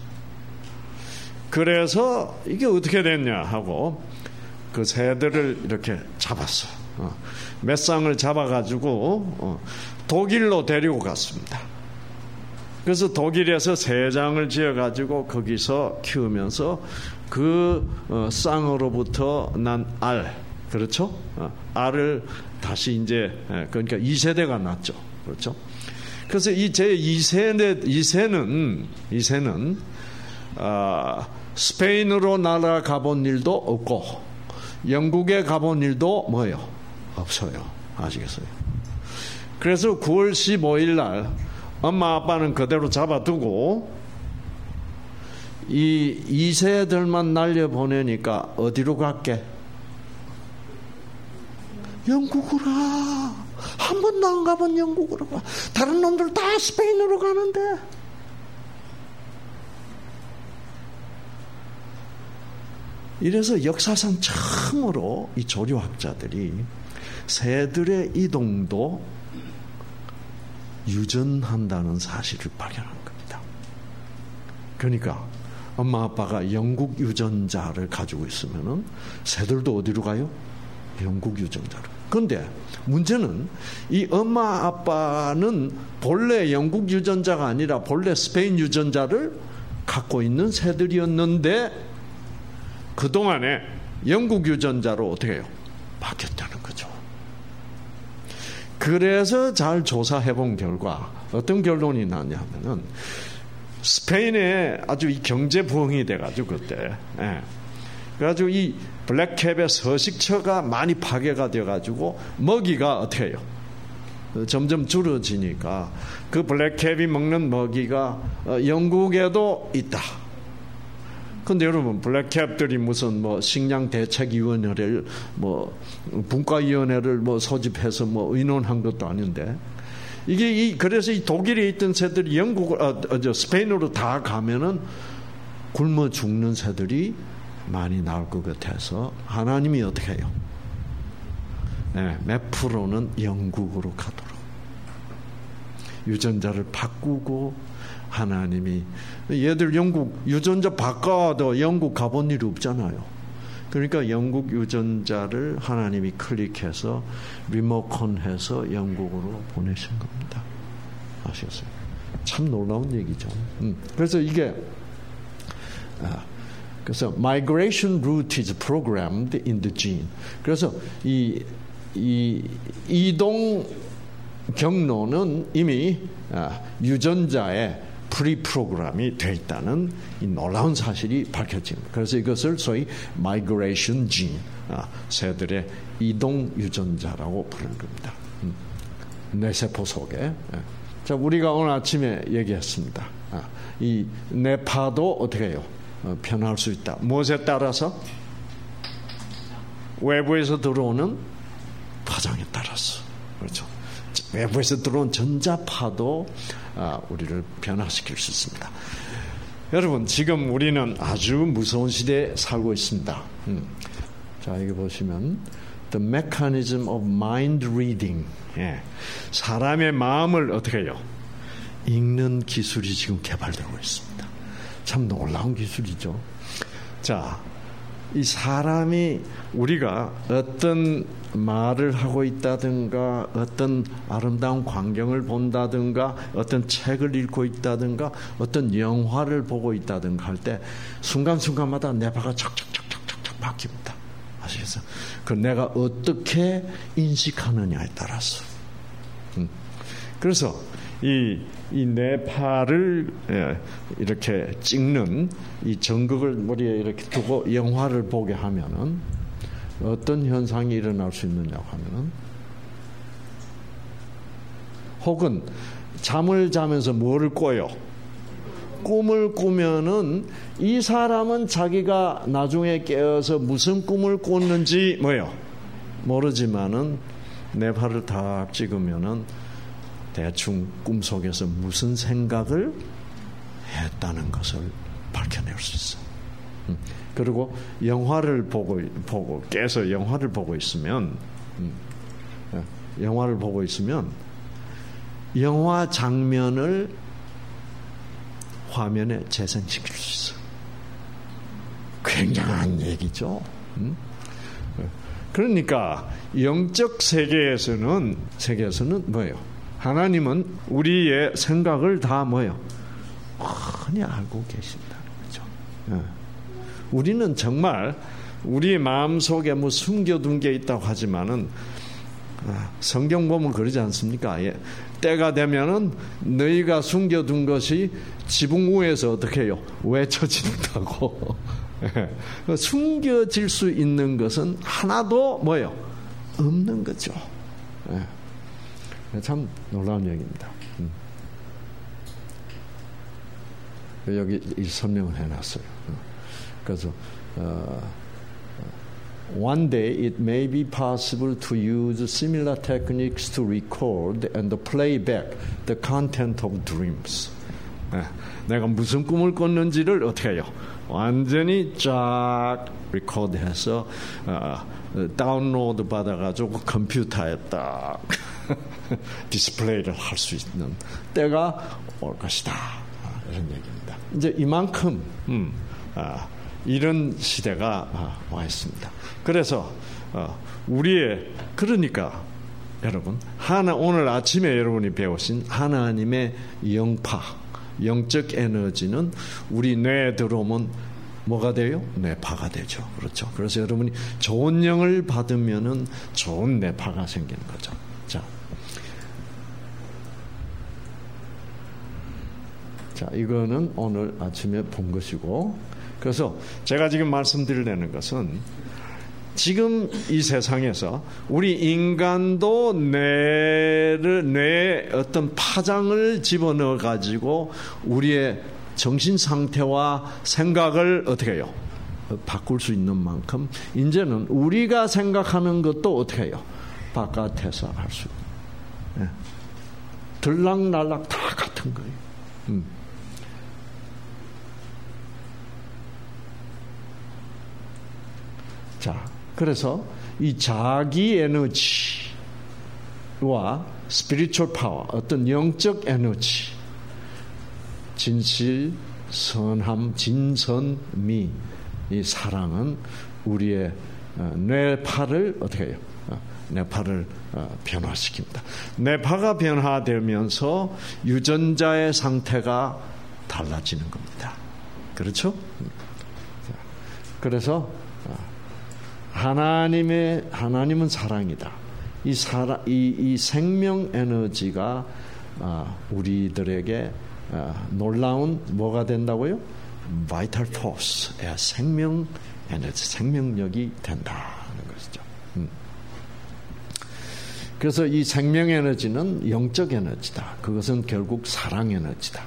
그래서 이게 어떻게 됐냐 하고 그 새들을 이렇게 잡았어요. 몇 쌍을 잡아가지고 독일로 데리고 갔습니다. 그래서 독일에서 새장을 지어가지고 거기서 키우면서 그 쌍으로부터 난 알, 그렇죠? 알을 다시 이제, 그러니까 2세대가 났죠. 그렇죠? 그래서 제 2세는 스페인으로 날아가 본 일도 없고 영국에 가본 일도 뭐예요? 없어요. 아시겠어요? 그래서 9월 15일 날 엄마 아빠는 그대로 잡아두고 이 2세들만 날려보내니까 어디로 갈게? 영국으로 가. 한 번도 안 가본 영국으로 가. 다른 놈들 다 스페인으로 가는데. 이래서 역사상 처음으로 이 조류학자들이 새들의 이동도 유전한다는 사실을 발견한 겁니다. 그러니까 엄마 아빠가 영국 유전자를 가지고 있으면은 새들도 어디로 가요? 영국 유전자로. 그런데 문제는 이 엄마 아빠는 본래 영국 유전자가 아니라 본래 스페인 유전자를 갖고 있는 새들이었는데 그동안에 영국 유전자로 어떻게 해요? 바뀌었다는 거죠. 그래서 잘 조사해 본 결과 어떤 결론이 나냐면은 스페인에 아주 이 경제 부흥이 돼가지고 그때, 그래가지고 이 블랙캡의 서식처가 많이 파괴가 돼가지고 먹이가 어떻게 해요? 점점 줄어지니까 그 블랙캡이 먹는 먹이가 영국에도 있다. 근데 여러분, 블랙캡들이 무슨 식량 대책위원회를 분과위원회를 소집해서 의논한 것도 아닌데, 그래서 이 독일에 있던 새들이 스페인으로 다 가면은 굶어 죽는 새들이 많이 나올 것 같아서 하나님이 어떻게 해요? 몇 프로는 영국으로 가도록 유전자를 바꾸고, 하나님이 얘들 영국 유전자 바꿔도 영국 가본 일이 없잖아요. 그러니까 영국 유전자를 하나님이 클릭해서 리모컨해서 영국으로 보내신 겁니다. 아시겠어요? 참 놀라운 얘기죠. 그래서 이게 그래서 migration route is programmed in the gene. 그래서 이 이동 경로는 이미 유전자에 프리프로그램이 되어 있다는 이 놀라운 사실이 밝혀집니다. 그래서 이것을 소위 migration gene, 새들의 이동 유전자라고 부르는 겁니다. 뇌세포 속에. 자, 우리가 오늘 아침에 얘기했습니다. 이 뇌파도 어떻게 해요? 변할 수 있다. 무엇에 따라서? 외부에서 들어오는 파장에 따라서. 그렇죠. 외부에서 들어온 전자파도 우리를 변화시킬 수 있습니다. 여러분, 지금 우리는 아주 무서운 시대에 살고 있습니다. 자, 이거 보시면 The mechanism of mind reading. 사람의 마음을 어떻게 해요? 읽는 기술이 지금 개발되고 있습니다. 참 놀라운 기술이죠. 자, 이 사람이 우리가 어떤 말을 하고 있다든가 어떤 아름다운 광경을 본다든가 어떤 책을 읽고 있다든가 어떤 영화를 보고 있다든가 할 때 순간순간마다 뇌파가 척척척척척 바뀝니다. 아시겠어요? 그 내가 어떻게 인식하느냐에 따라서. 그래서 이 뇌파를 이렇게 찍는 이 전극을 머리에 이렇게 두고 영화를 보게 하면은 어떤 현상이 일어날 수 있느냐고 하면은, 혹은 잠을 자면서 뭐를 꿔요? 꿈을 꾸면은 이 사람은 자기가 나중에 깨어서 무슨 꿈을 꿨는지 모르지만은 뇌파를 다 찍으면은 대충 꿈속에서 무슨 생각을 했다는 것을 밝혀낼 수 있어요. 그리고 영화를 보고 깨서 영화를 보고 있으면 영화 장면을 화면에 재생시킬 수 있어요. 굉장한 얘기죠. 그러니까 영적 세계에서는 뭐예요? 하나님은 우리의 생각을 다 훤히 알고 계신다는 거죠. 우리는 정말 우리 마음속에 숨겨둔 게 있다고 하지만은 성경 보면 그러지 않습니까? 때가 되면은 너희가 숨겨둔 것이 지붕 위에서 어떻게 해요? 외쳐진다고. 숨겨질 수 있는 것은 하나도 없는 거죠. 참 놀라운 얘기입니다. 여기 이 설명을 해놨어요. 그래서 one day it may be possible to use similar techniques to record and play back the content of dreams. 내가 무슨 꿈을 꿨는지를 어떻게 해요? 완전히 쫙 리코드해서 다운로드 받아가지고 컴퓨터에 딱 디스플레이를 할 수 있는 때가 올 것이다. 이런 얘기입니다. 이제 이만큼 이런 시대가 와 있습니다. 그래서 그러니까 여러분, 오늘 아침에 여러분이 배우신 하나님의 영파, 영적 에너지는 우리 뇌에 들어오면 뭐가 돼요? 뇌파가 되죠. 그렇죠. 그래서 여러분이 좋은 영을 받으면은 좋은 뇌파가 생기는 거죠. 자, 이거는 오늘 아침에 본 것이고, 그래서 제가 지금 말씀드리려는 것은 지금 이 세상에서 우리 인간도 뇌에 어떤 파장을 집어넣어 가지고 우리의 정신 상태와 생각을 어떻게 해요? 바꿀 수 있는 만큼 이제는 우리가 생각하는 것도 어떻게 해요? 바깥에서 할 수 있어요. 들락날락 다 같은 거예요. 자, 그래서 이 자기 에너지와 스피리추얼 파워, 어떤 영적 에너지, 진실, 선함, 진선미, 이 사랑은 우리의 뇌파를 어떻게 해요? 뇌파를 변화시킵니다. 뇌파가 변화되면서 유전자의 상태가 달라지는 겁니다. 그렇죠? 그래서 하나님은 사랑이다. 이 생명 에너지가 우리들에게 놀라운 뭐가 된다고요? 바이탈 포스, 생명 에너지, 생명력이 된다는 것이죠. 그래서 이 생명 에너지는 영적 에너지다. 그것은 결국 사랑 에너지다.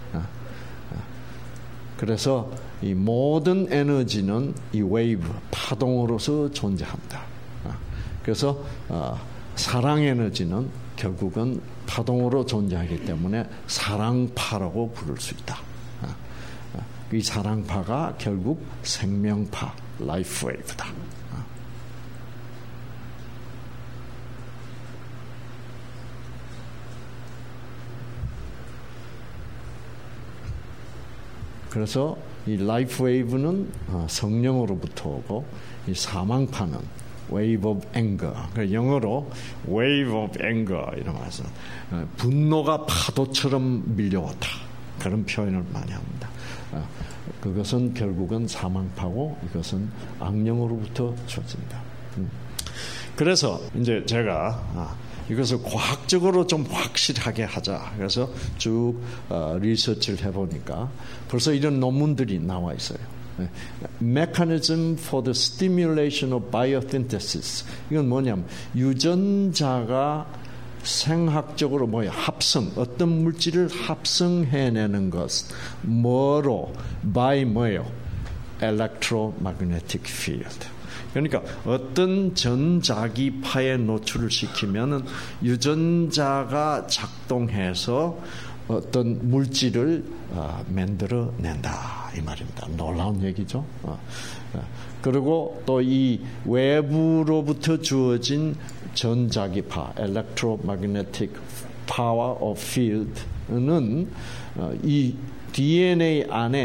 그래서 이 모든 에너지는 이 웨이브, 파동으로서 존재한다. 그래서 사랑 에너지는 결국은 파동으로 존재하기 때문에 사랑파라고 부를 수 있다. 이 사랑파가 결국 생명파, 라이프 웨이브다. 그래서 이 라이프 웨이브는 성령으로부터 오고, 이 사망파는 wave of anger, 영어로 wave of anger 이러면서 분노가 파도처럼 밀려왔다, 그런 표현을 많이 합니다. 그것은 결국은 사망파고, 이것은 악령으로부터 주어진다. 그래서 이제 제가 이것을 과학적으로 좀 확실하게 하자. 그래서 쭉 리서치를 해보니까 벌써 이런 논문들이 나와 있어요. Mechanism for the stimulation of biosynthesis. 이건 뭐냐면 유전자가 생학적으로 합성, 어떤 물질을 합성해내는 것. 뭐로? by 뭐예요? electromagnetic field. 그러니까 어떤 전자기파에 노출을 시키면 유전자가 작동해서 어떤 물질을 만들어낸다, 이 말입니다. 놀라운 얘기죠. 그리고 또 이 외부로부터 주어진 전자기파, electromagnetic power of field는 이 DNA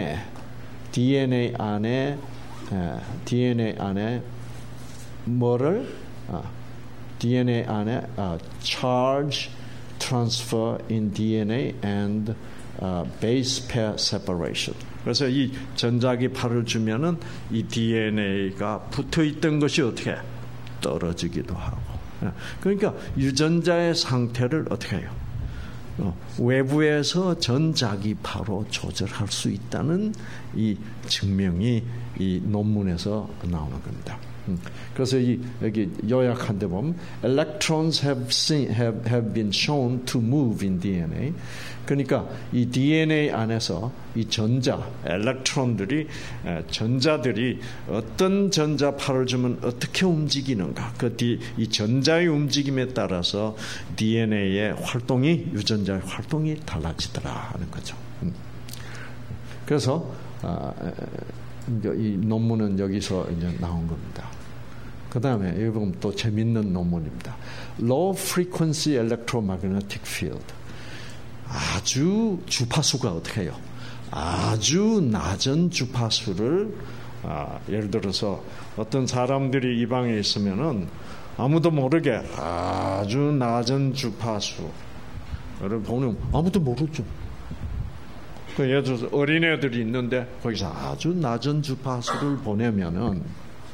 안에 뭐를 DNA 안에 charge transfer in DNA and base pair separation. 그래서 이 전자기파를 주면은 이 DNA가 붙어 있던 것이 어떻게 떨어지기도 하고. 그러니까 유전자의 상태를 어떻게 해요? 외부에서 전자기파로 조절할 수 있다는 이 증명이 이 논문에서 나오는 겁니다. 그래서 여기 요약한 데 보면 electrons have been shown to move in DNA. 그러니까 이 DNA 안에서 이 엘렉트론들이, 전자들이 어떤 전자파를 주면 어떻게 움직이는가, 이 전자의 움직임에 따라서 DNA의 활동이, 유전자의 활동이 달라지더라 하는 거죠. 그래서 이 논문은 여기서 이제 나온 겁니다. 그 다음에 여기 보면 또 재밌는 논문입니다. Low Frequency Electromagnetic Field. 아주 주파수가 어떻게 해요? 아주 낮은 주파수를, 예를 들어서 어떤 사람들이 이 방에 있으면은 아무도 모르게 아주 낮은 주파수를 보면 아무도 모르죠. 예를 들어서 어린애들이 있는데 거기서 아주 낮은 주파수를 보내면은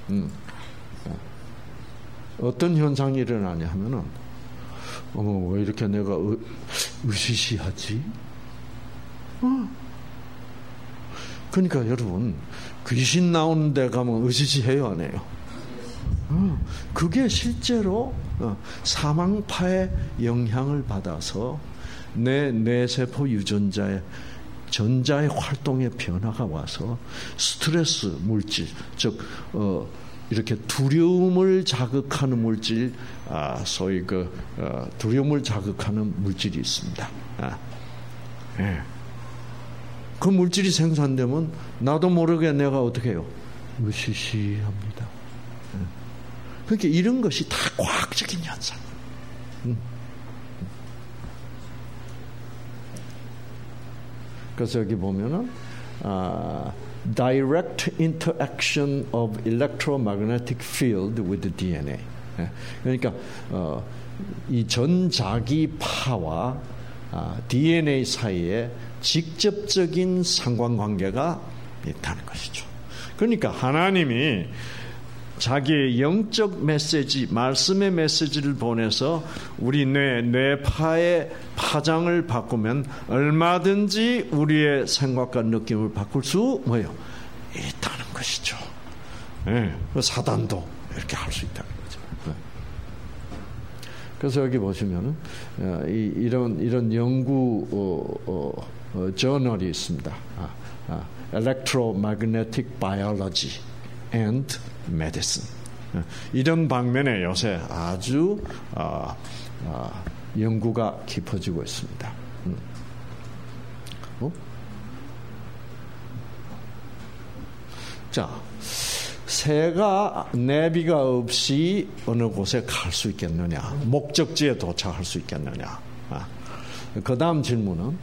어떤 현상이 일어나냐 하면은, 왜 이렇게 내가 으시시하지? 그러니까 여러분, 귀신 나오는 데 가면 으시시해요, 안 해요? 그게 실제로 사망파의 영향을 받아서 내 뇌세포 유전자에 전자의 활동에 변화가 와서 스트레스 물질, 즉 이렇게 두려움을 자극하는 물질, 소위 두려움을 자극하는 물질이 있습니다. 예. 그 물질이 생산되면 나도 모르게 내가 어떻게 해요? 으시시합니다. 그러니까 이런 것이 다 과학적인 현상. 그래서 여기 보면은 direct interaction of electromagnetic field with the DNA. 그러니까 이 전자기파와 DNA 사이에 직접적인 상관관계가 있다는 것이죠. 그러니까 하나님이 자기의 영적 메시지, 말씀의 메시지를 보내서 우리 뇌파의 파장을 바꾸면 얼마든지 우리의 생각과 느낌을 바꿀 수 있다는 것이죠. 네, 사단도 이렇게 할 수 있다는 거죠. 네. 그래서 여기 보시면은 이런 연구 저널이 있습니다. Electromagnetic Biology and Medicine. 이런 방면에 요새 아주 연구가 깊어지고 있습니다. 자, 새가 내비가 없이 어느 곳에 갈 수 있겠느냐, 목적지에 도착할 수 있겠느냐. 그 다음 질문은,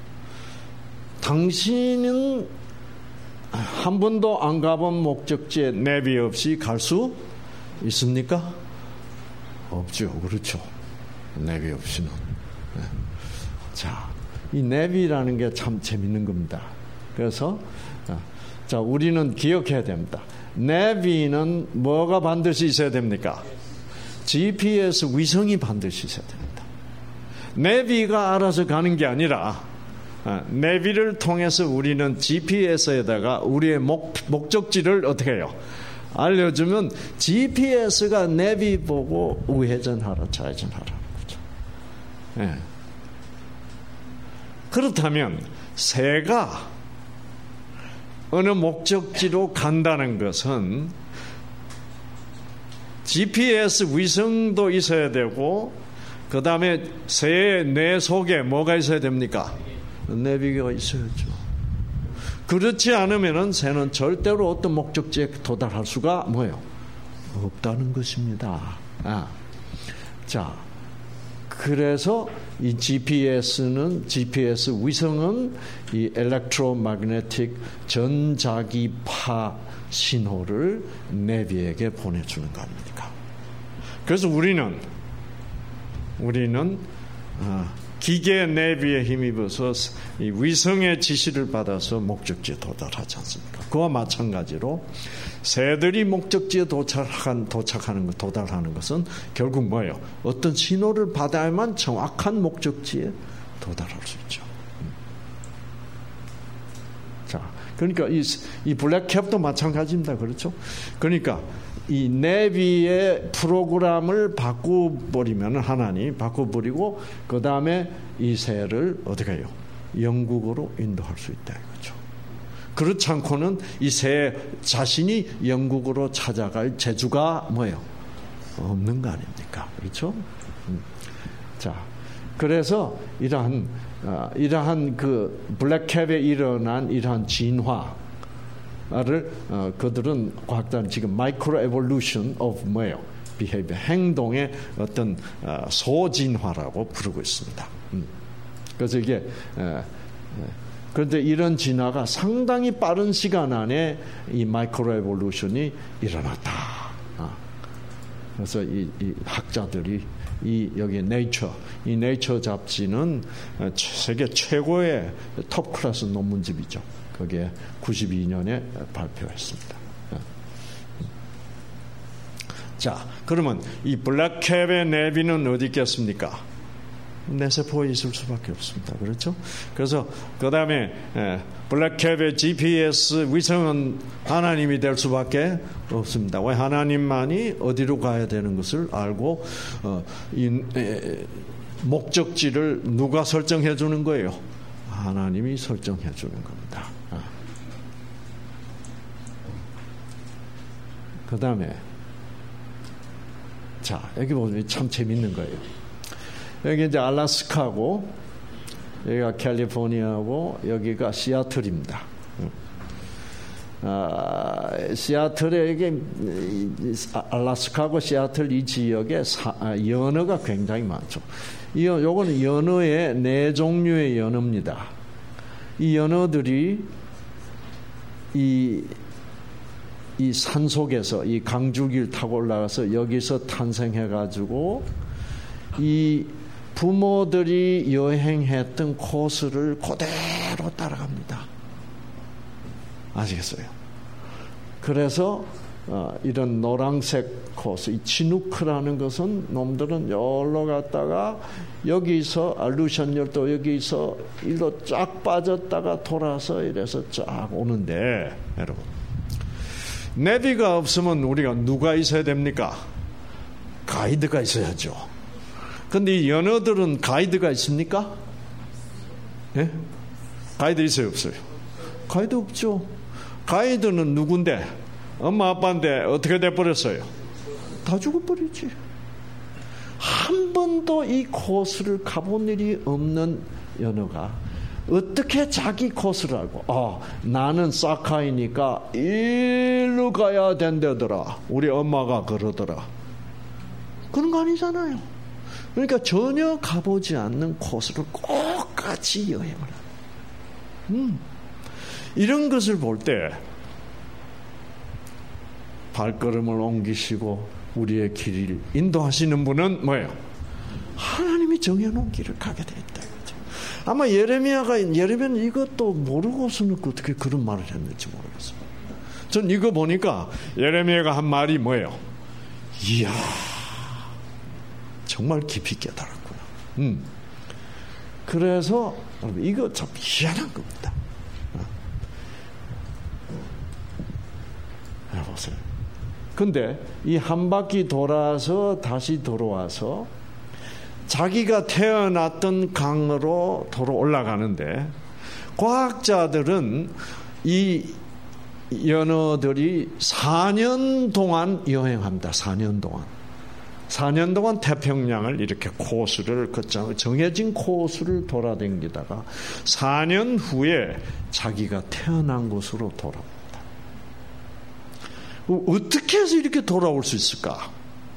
당신은 한 번도 안 가본 목적지에 내비 없이 갈 수 있습니까? 없죠. 그렇죠. 내비 없이는. 자, 이 내비라는 게 참 재밌는 겁니다. 그래서 자, 우리는 기억해야 됩니다. 내비는 뭐가 반드시 있어야 됩니까? GPS 위성이 반드시 있어야 됩니다. 내비가 알아서 가는 게 아니라 내비를 통해서 우리는 GPS에다가 우리의 목적지를 어떻게 해요? 알려주면 GPS가 내비 보고 우회전하라, 좌회전하라는 거죠. 네. 그렇다면 새가 어느 목적지로 간다는 것은 GPS 위성도 있어야 되고, 그 다음에 새의 뇌 속에 뭐가 있어야 됩니까? 내비가 있어야죠. 그렇지 않으면은 새는 절대로 어떤 목적지에 도달할 수가 없다는 것입니다. 자, 그래서 이 GPS 위성은 이 엘렉트로매그네틱 전자기파 신호를 내비에게 보내주는 거 아닙니까? 그래서 우리는 기계 내비에 힘입어서 이 위성의 지시를 받아서 목적지에 도달하지 않습니까? 그와 마찬가지로 새들이 목적지에 도달하는 것은 결국 어떤 신호를 받아야만 정확한 목적지에 도달할 수 있죠. 자, 그러니까 이 블랙캡도 마찬가지입니다. 그렇죠? 그러니까 이 내비의 프로그램을 바꿔버리면, 하나님 바꿔버리고, 그 다음에 이 새를 어떻게 해요? 영국으로 인도할 수 있다 이거죠. 그렇지 않고는 이 새 자신이 영국으로 찾아갈 재주가 없는 거 아닙니까? 그렇죠? 자, 그래서 이러한 그 블랙캡에 일어난 이러한 진화, 를 그들은 과학자는 지금 마이크로 에볼루션 오브 behavior, 행동의 어떤 소진화라고 부르고 있습니다. 그래서 이게 그런데 이런 진화가 상당히 빠른 시간 안에 이 마이크로 에볼루션이 일어났다. 그래서 이 학자들이 여기 이 네이처 잡지는 세계 최고의 톱 클래스 논문집이죠. 거기에 92년에 발표했습니다. 자, 그러면 이 블랙캡의 내비는 어디 있겠습니까? 뇌세포에 있을 수밖에 없습니다. 그렇죠? 그래서 그 다음에 블랙캡의 GPS 위성은 하나님이 될 수밖에 없습니다. 왜? 하나님만이 어디로 가야 되는 것을 알고 이 목적지를 누가 설정해 주는 거예요? 하나님이 설정해 주는 겁니다. 그 다음에 자, 여기 보면 참 재밌는 거예요. 여기 이제 알래스카고 여기가 캘리포니아고 여기가 시애틀입니다. 시애틀에 이게 알래스카고 시애틀 이 지역에 연어가 굉장히 많죠. 요거는 연어의 4종류의 연어입니다. 이 연어들이 이 산속에서 이 강줄기를 타고 올라가서 여기서 탄생해가지고 이 부모들이 여행했던 코스를 그대로 따라갑니다. 아시겠어요? 그래서 이런 노란색 코스, 이 치누크라는 것은 놈들은 여기로 갔다가 여기서 알루션 열도 여기서 일로 쫙 빠졌다가 돌아서 이래서 쫙 오는데, 여러분 내비가 없으면 우리가 누가 있어야 됩니까? 가이드가 있어야죠. 근데 이 연어들은 가이드가 있습니까? 예? 가이드 있어요, 없어요? 가이드 없죠. 가이드는 누군데? 엄마 아빠인데 어떻게 돼버렸어요? 다 죽어버리지. 한 번도 이 코스를 가본 일이 없는 연어가 어떻게 자기 코스를 알고, 나는 사카이니까 일로 가야 된다더라, 우리 엄마가 그러더라. 그런 거 아니잖아요. 그러니까 전혀 가보지 않는 코스를 꼭 같이 여행을 합니다. 이런 것을 볼 때 발걸음을 옮기시고 우리의 길을 인도하시는 분은 뭐예요? 하나님이 정해놓은 길을 가게 돼 있다. 아마 예레미야는 이것도 모르고서는 어떻게 그런 말을 했는지 모르겠어요. 전 이거 보니까 예레미야가 한 말이 뭐예요? 이야, 정말 깊이 깨달았구나. 그래서 이거 참 희한한 겁니다. 보세요. 근데 이 한 바퀴 돌아서 다시 돌아와서 자기가 태어났던 강으로 도로 올라가는데, 과학자들은 이 연어들이 4년 동안 여행합니다. 4년 동안 태평양을 이렇게 코스를 정해진 코스를 돌아다니다가 4년 후에 자기가 태어난 곳으로 돌아옵니다. 어떻게 해서 이렇게 돌아올 수 있을까?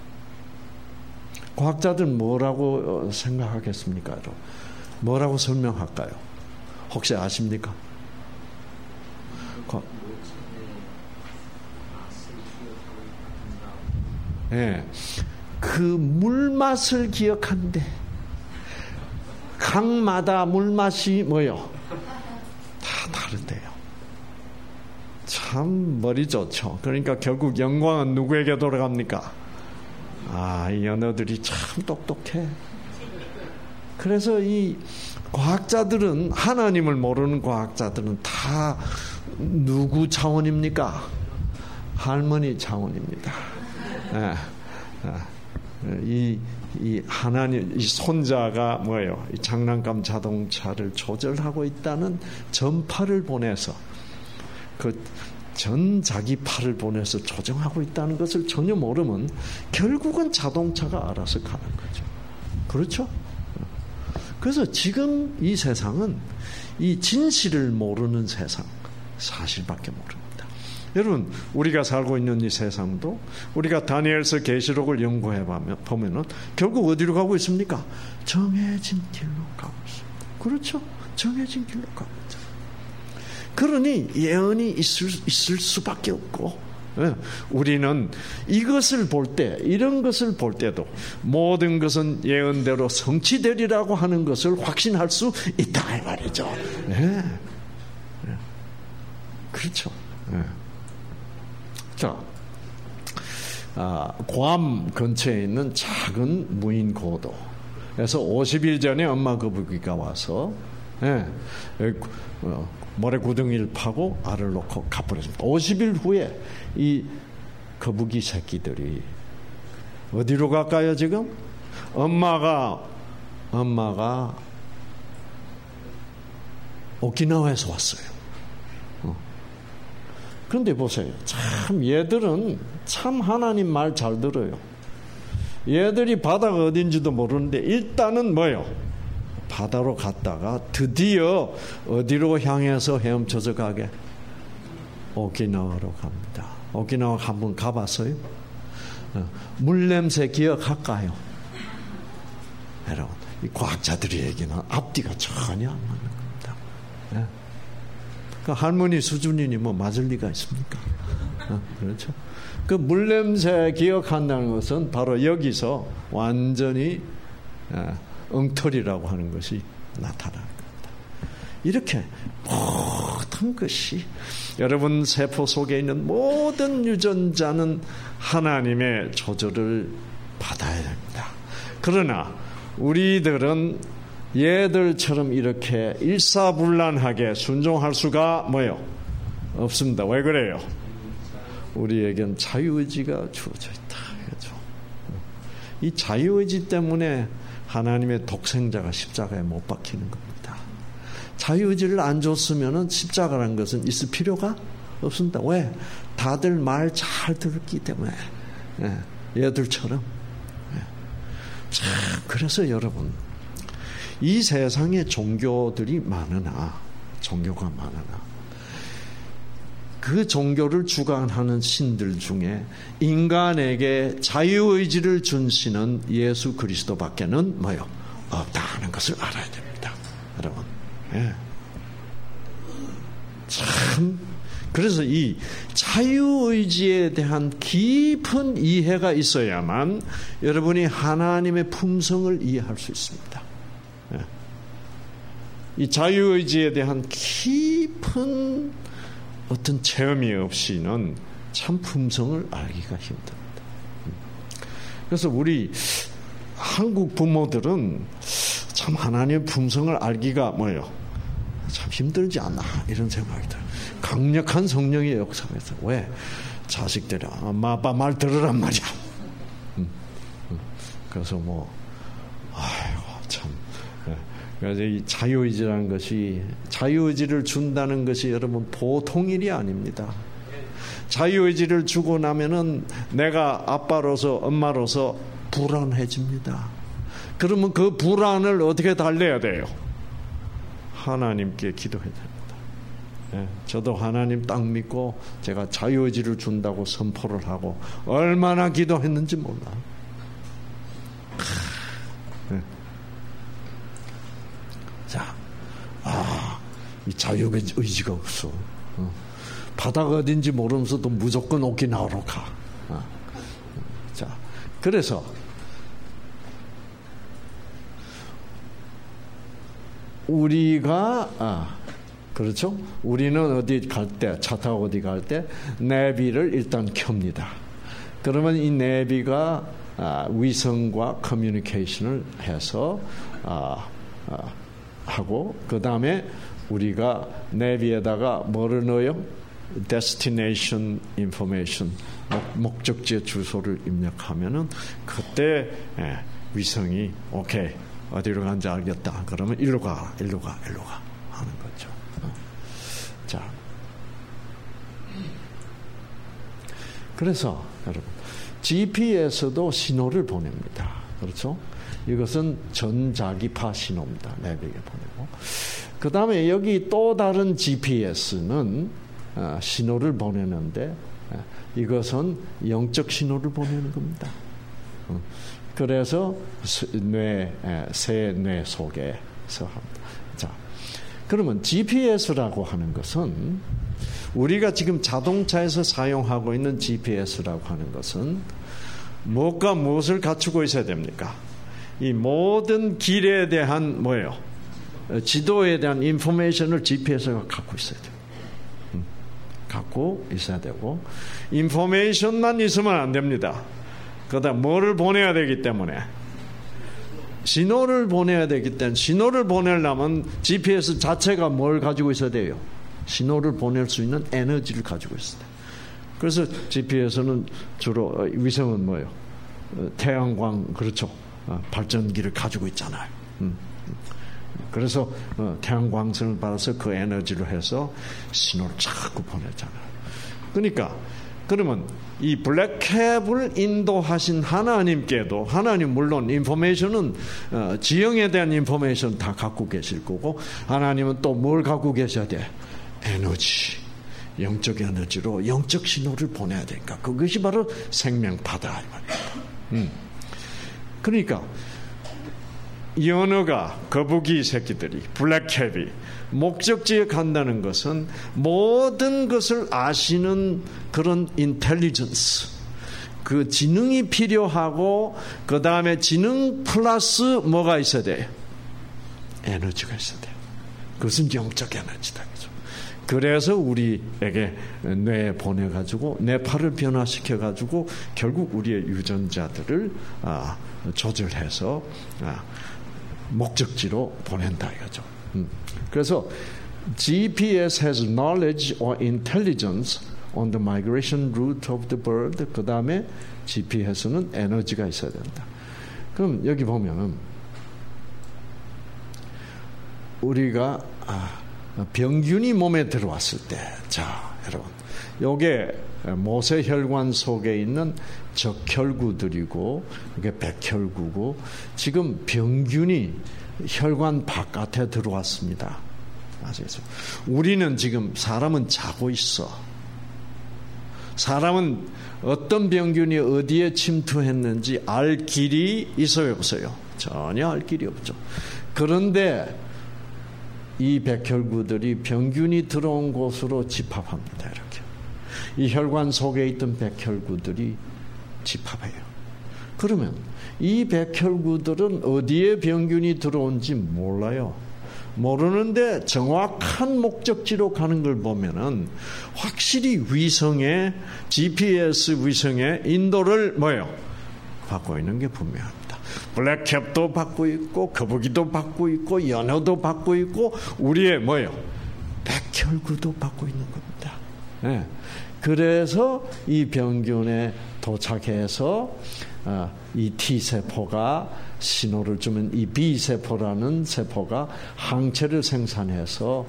과학자들은 뭐라고 생각하겠습니까? 뭐라고 설명할까요? 혹시 아십니까? 네. 그 물맛을 기억한대. 강마다 물맛이 뭐요? 다 다른데요. 참 머리 좋죠. 그러니까 결국 영광은 누구에게 돌아갑니까? 이 연어들이 참 똑똑해. 그래서 이 과학자들은, 하나님을 모르는 과학자들은 다 누구 차원입니까? 할머니 차원입니다. 이 하나님, 이 손자가 뭐예요? 이 장난감 자동차를 조절하고 있다는 전파를 보내서 자기 팔을 보내서 조정하고 있다는 것을 전혀 모르면 결국은 자동차가 알아서 가는 거죠. 그렇죠? 그래서 지금 이 세상은 이 진실을 모르는 세상, 사실밖에 모릅니다. 여러분, 우리가 살고 있는 이 세상도 우리가 다니엘서 계시록을 연구해 보면은 결국 어디로 가고 있습니까? 정해진 길로 가고 있습니다. 그렇죠? 정해진 길로 가고 있죠. 그러니 예언이 있을 수밖에 없고, 우리는 이것을 볼 때, 이런 것을 볼 때도 모든 것은 예언대로 성취되리라고 하는 것을 확신할 수 있다 이 말이죠. 네. 그렇죠. 네. 자, 괌 근처에 있는 작은 무인 고도에서 50일 전에 엄마 거북이가 와서 모래 구덩이를 파고 알을 놓고 가버렸습니다. 50일 후에 이 거북이 새끼들이 어디로 갈까요? 지금 엄마가 오키나와에서 왔어요. 그런데 보세요. 참 얘들은 참 하나님 말 잘 들어요. 얘들이 바다가 어딘지도 모르는데 일단은 뭐예요? 바다로 갔다가 드디어 어디로 향해서 헤엄쳐서 가게? 오키나와로 갑니다. 오키나와 한번 가봤어요? 물냄새 기억할까요? 여러분, 이 과학자들이 얘기는 앞뒤가 전혀 안 맞는 겁니다. 네. 그 할머니 수준이니 뭐 맞을 리가 있습니까? 그렇죠? 그 물냄새 기억한다는 것은 바로 여기서 완전히 엉터리라고 하는 것이 나타나는 겁니다. 이렇게 모든 것이 여러분 세포 속에 있는 모든 유전자는 하나님의 조절을 받아야 됩니다. 그러나 우리들은 얘들처럼 이렇게 일사불란하게 순종할 수가 뭐예요? 없습니다. 왜 그래요? 우리에겐 자유의지가 주어져 있다. 그렇죠? 이 자유의지 때문에 하나님의 독생자가 십자가에 못 박히는 겁니다. 자유의지를 안 줬으면 십자가라는 것은 있을 필요가 없습니다. 왜? 다들 말 잘 듣기 때문에. 얘들처럼. 참, 그래서 여러분, 이 세상에 종교가 많으나 그 종교를 주관하는 신들 중에 인간에게 자유의지를 준 신은 예수 그리스도밖에는 뭐요? 없다는 것을 알아야 됩니다. 여러분. 예. 참, 그래서 이 자유의지에 대한 깊은 이해가 있어야만 여러분이 하나님의 품성을 이해할 수 있습니다. 예. 이 자유의지에 대한 깊은 어떤 체험이 없이는 참 품성을 알기가 힘듭니다. 그래서 우리 한국 부모들은 참 하나님의 품성을 알기가 뭐예요? 참 힘들지 않나 이런 생각이 들어요. 강력한 성령의 역사에서 왜? 자식들이 엄마 아빠 말 들으란 말이야. 그래서 아이고 참. 그래서 이 자유의지라는 것이, 자유의지를 준다는 것이 여러분 보통 일이 아닙니다. 자유의지를 주고 나면은 내가 아빠로서 엄마로서 불안해집니다. 그러면 그 불안을 어떻게 달래야 돼요? 하나님께 기도해야 됩니다. 예, 저도 하나님 딱 믿고 제가 자유의지를 준다고 선포를 하고 얼마나 기도했는지 몰라. 예. 자, 이 자유의지가 없어. 바다가 어딘지 모르면서도 무조건 오키나와로 가. 자, 그래서 우리가 그렇죠? 우리는 어디 갈 때, 차 타고 어디 갈 때 내비를 일단 켭니다. 그러면 이 내비가 위성과 커뮤니케이션을 해서 하고, 그 다음에 우리가 내비에다가 뭐를 넣어요? Destination Information, 목적지의 주소를 입력하면은 그때 위성이 오케이, 어디로 가는지 알겠다. 그러면 일로 가 하는 거죠. 자, 그래서 여러분 GPS도 신호를 보냅니다. 그렇죠? 이것은 전자기파 신호입니다. 내비에 보내고. 그 다음에 여기 또 다른 GPS는 신호를 보내는데 이것은 영적 신호를 보내는 겁니다. 그래서 새 뇌 속에서 합니다. 자, 그러면 GPS라고 하는 것은 우리가 지금 자동차에서 사용하고 있는 GPS라고 하는 것은 무엇과 무엇을 갖추고 있어야 됩니까? 이 모든 길에 대한 뭐예요? 지도에 대한 인포메이션을 GPS가 갖고 있어야 돼요. 갖고 있어야 되고, 인포메이션만 있으면 안 됩니다. 그다음 뭐를 보내야 되기 때문에, 신호를 보내야 되기 때문에, 신호를 보내려면 GPS 자체가 뭘 가지고 있어야 돼요? 신호를 보낼 수 있는 에너지를 가지고 있어야 돼요. 그래서 GPS는 주로, 위성은 뭐예요? 태양광, 그렇죠? 발전기를 가지고 있잖아요. 그래서 태양광선을 받아서 그 에너지로 해서 신호를 자꾸 보내잖아요. 그러니까 그러면 이 블랙캡을 인도하신 하나님께도, 하나님 물론 인포메이션은 지형에 대한 인포메이션 다 갖고 계실 거고, 하나님은 또 뭘 갖고 계셔야 돼? 에너지, 영적 에너지로 영적 신호를 보내야 되니까 그것이 바로 생명파다 이 말입니다. 그러니까 연어가, 거북이 새끼들이, 블랙캡이 목적지에 간다는 것은 모든 것을 아시는 그런 인텔리전스, 그 지능이 필요하고, 그 다음에 지능 플러스 뭐가 있어야 돼요? 에너지가 있어야 돼요. 그것은 영적 에너지다. 그래서 우리에게 뇌에 보내가지고 뇌파를 변화시켜가지고 결국 우리의 유전자들을 조절해서 목적지로 보낸다 이거죠. 그래서 GPS has knowledge or intelligence on the migration route of the bird. 그 다음에 GPS는 에너지가 있어야 된다. 그럼 여기 보면은 우리가 병균이 몸에 들어왔을 때, 자 여러분, 요게 모세혈관 속에 있는 적혈구들이고 이게 백혈구고, 지금 병균이 혈관 바깥에 들어왔습니다. 아시겠죠? 우리는 지금 사람은 자고 있어. 사람은 어떤 병균이 어디에 침투했는지 알 길이 있어요, 없어요? 전혀 알 길이 없죠. 그런데 이 백혈구들이 병균이 들어온 곳으로 집합합니다. 이렇게 이 혈관 속에 있던 백혈구들이 집합해요. 그러면 이 백혈구들은 어디에 병균이 들어온지 몰라요. 모르는데 정확한 목적지로 가는 걸 보면은 확실히 위성의 GPS 위성의 인도를 뭐예요? 받고 있는 게 분명합니다. 블랙캡도 받고 있고, 거북이도 받고 있고, 연어도 받고 있고, 우리의 뭐예요? 백혈구도 받고 있는 겁니다. 네. 그래서 이 병균에 도착해서 이 T세포가 신호를 주면 이 B세포라는 세포가 항체를 생산해서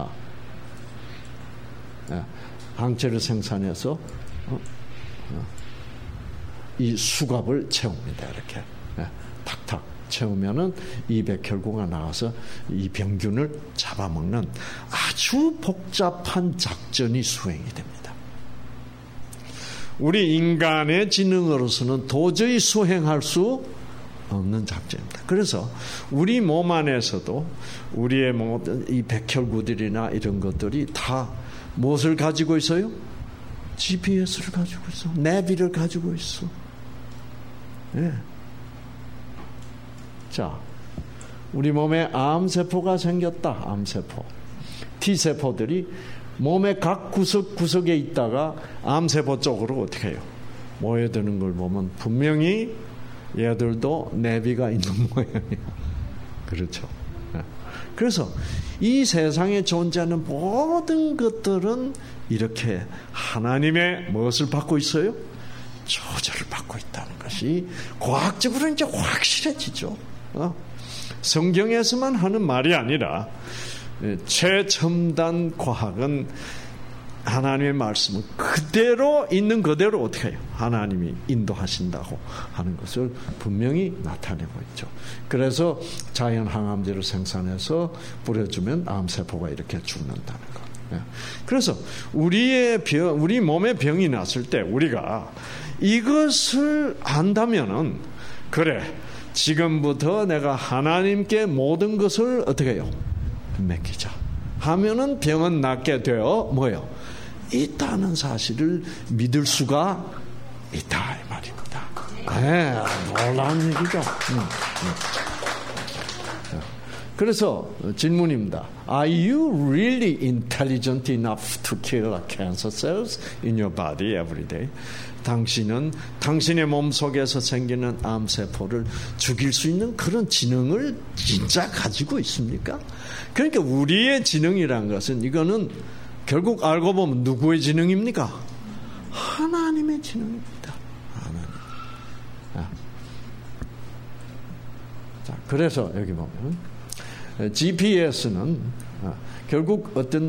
이 수갑을 채웁니다. 이렇게 탁탁 채우면은 이 백혈구가 나와서 이 병균을 잡아먹는 아주 복잡한 작전이 수행이 됩니다. 우리 인간의 지능으로서는 도저히 수행할 수 없는 작전입니다. 그래서 우리 몸 안에서도 우리의 모든 이 백혈구들이나 이런 것들이 다 무엇을 가지고 있어요? GPS를 가지고 있어. 내비를 가지고 있어. 네. 자, 우리 몸에 암세포가 생겼다. 암세포. T세포들이 몸의 각 구석구석에 있다가 암세포 쪽으로 어떻게 해요? 모여드는 걸 보면 분명히 얘들도 내비가 있는 모양이에요. 그렇죠. 그래서 이 세상에 존재하는 모든 것들은 이렇게 하나님의 무엇을 받고 있어요? 조절을 받고 있다는 것이 과학적으로 이제 확실해지죠. 성경에서만 하는 말이 아니라 최첨단 과학은 하나님의 말씀은 그대로 있는 그대로 어떻게 해요? 하나님이 인도하신다고 하는 것을 분명히 나타내고 있죠. 그래서 자연 항암제를 생산해서 뿌려주면 암세포가 이렇게 죽는다는 것. 그래서 우리 몸에 병이 났을 때 우리가 이것을 안다면은, 그래, 지금부터 내가 하나님께 모든 것을 어떻게 해요? 맡기자 하면은 병은 낫게 되어 뭐예요? 있다는 사실을 믿을 수가 있다 이 말입니다. 네, 놀라운 얘기죠. 그래서 질문입니다. Are you really intelligent enough to kill cancer cells in your body every day? 당신은 당신의 몸속에서 생기는 암세포를 죽일 수 있는 그런 지능을 진짜 가지고 있습니까? 그러니까 우리의 지능이란 것은, 이거는 결국 알고 보면 누구의 지능입니까? 하나님의 지능입니다. 하나님. 자, 그래서 여기 보면 GPS는 결국 어떤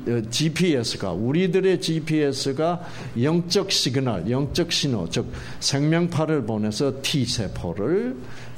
우리들의 GPS가 영적 시그널, 영적 신호, 즉 생명파를 보내서 T세포를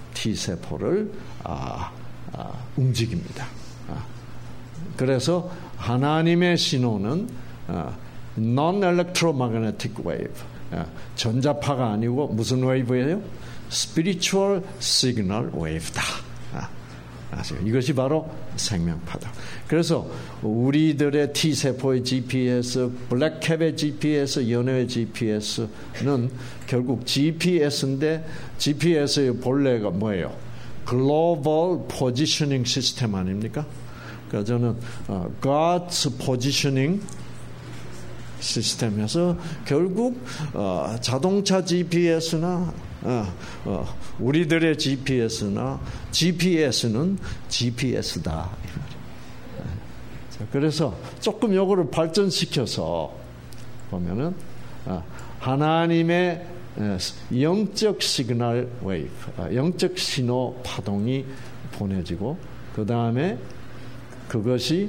움직입니다. 그래서 하나님의 신호는 non-electromagnetic wave, 전자파가 아니고 무슨 웨이브예요? spiritual signal wave다. 이것이 바로 생명파다. 그래서 우리들의 T세포의 GPS, 블랙캡의 GPS, 연애의 GPS는 결국 GPS인데 GPS의 본래가 뭐예요? 글로벌 포지셔닝 시스템 아닙니까? 그러니까 저는 God's positioning 시스템에서 결국 자동차 GPS나 우리들의 GPS나 GPS는 GPS다. 그래서 조금 요거를 발전시켜서 보면은 하나님의 영적 시그널 웨이브, 영적 신호 파동이 보내지고 그 다음에 그것이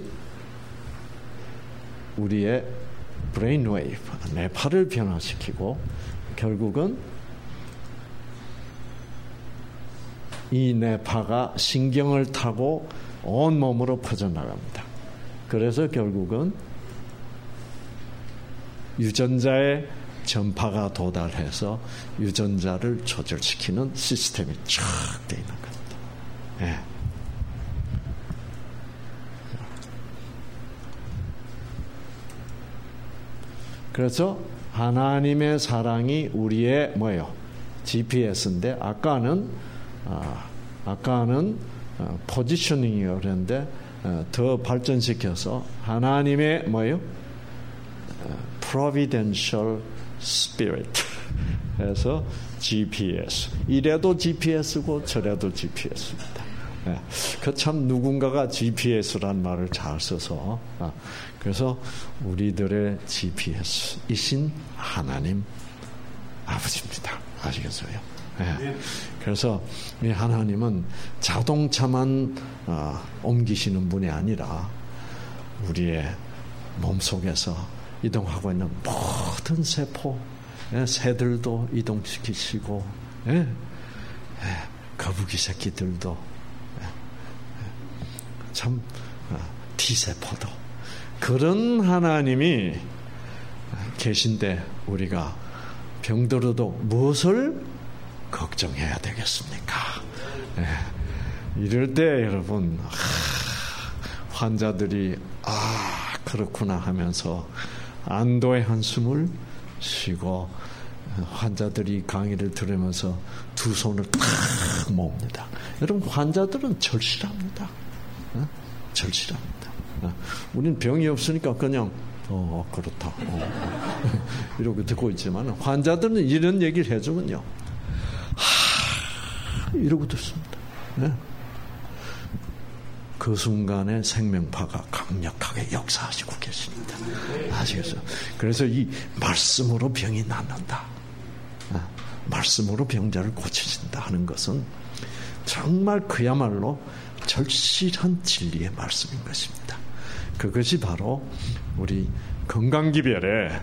우리의 브레인 웨이브, 뇌파를 변화시키고 결국은 이 뇌파가 신경을 타고 온 몸으로 퍼져나갑니다. 그래서 결국은 유전자의 전파가 도달해서 유전자를 조절시키는 시스템이 쫙 되어 있는 겁니다. 네. 그래서 하나님의 사랑이 우리의 뭐예요? GPS인데 아까는 포지셔닝이라고 그랬는데 더 발전시켜서 하나님의 뭐예요? Providential Spirit 해서 GPS. 이래도 GPS고 저래도 GPS입니다. 그 참 누군가가 GPS란 말을 잘 써서 그래서 우리들의 GPS이신 하나님 아버지입니다. 아시겠어요? 그래서 이 하나님은 자동차만 옮기시는 분이 아니라 우리의 몸속에서 이동하고 있는 모든 세포, 새들도 이동시키시고 거북이 새끼들도 참 T세포도 그런 하나님이 계신데 우리가 병들어도 무엇을 걱정해야 되겠습니까? 이럴 때 여러분 환자들이 그렇구나 하면서 안도의 한숨을 쉬고 환자들이 강의를 들으면서 두 손을 탁 모읍니다. 여러분 환자들은 절실합니다. 절실합니다. 우리는 병이 없으니까 그냥 그렇다 이러고 듣고 있지만 환자들은 이런 얘기를 해주면요 이러고 듣습니다. 그 순간에 생명파가 강력하게 역사하시고 계십니다. 아시겠어요? 그래서 이 말씀으로 병이 낫는다, 말씀으로 병자를 고치신다 하는 것은 정말 그야말로 절실한 진리의 말씀인 것입니다. 그것이 바로 우리 건강기별의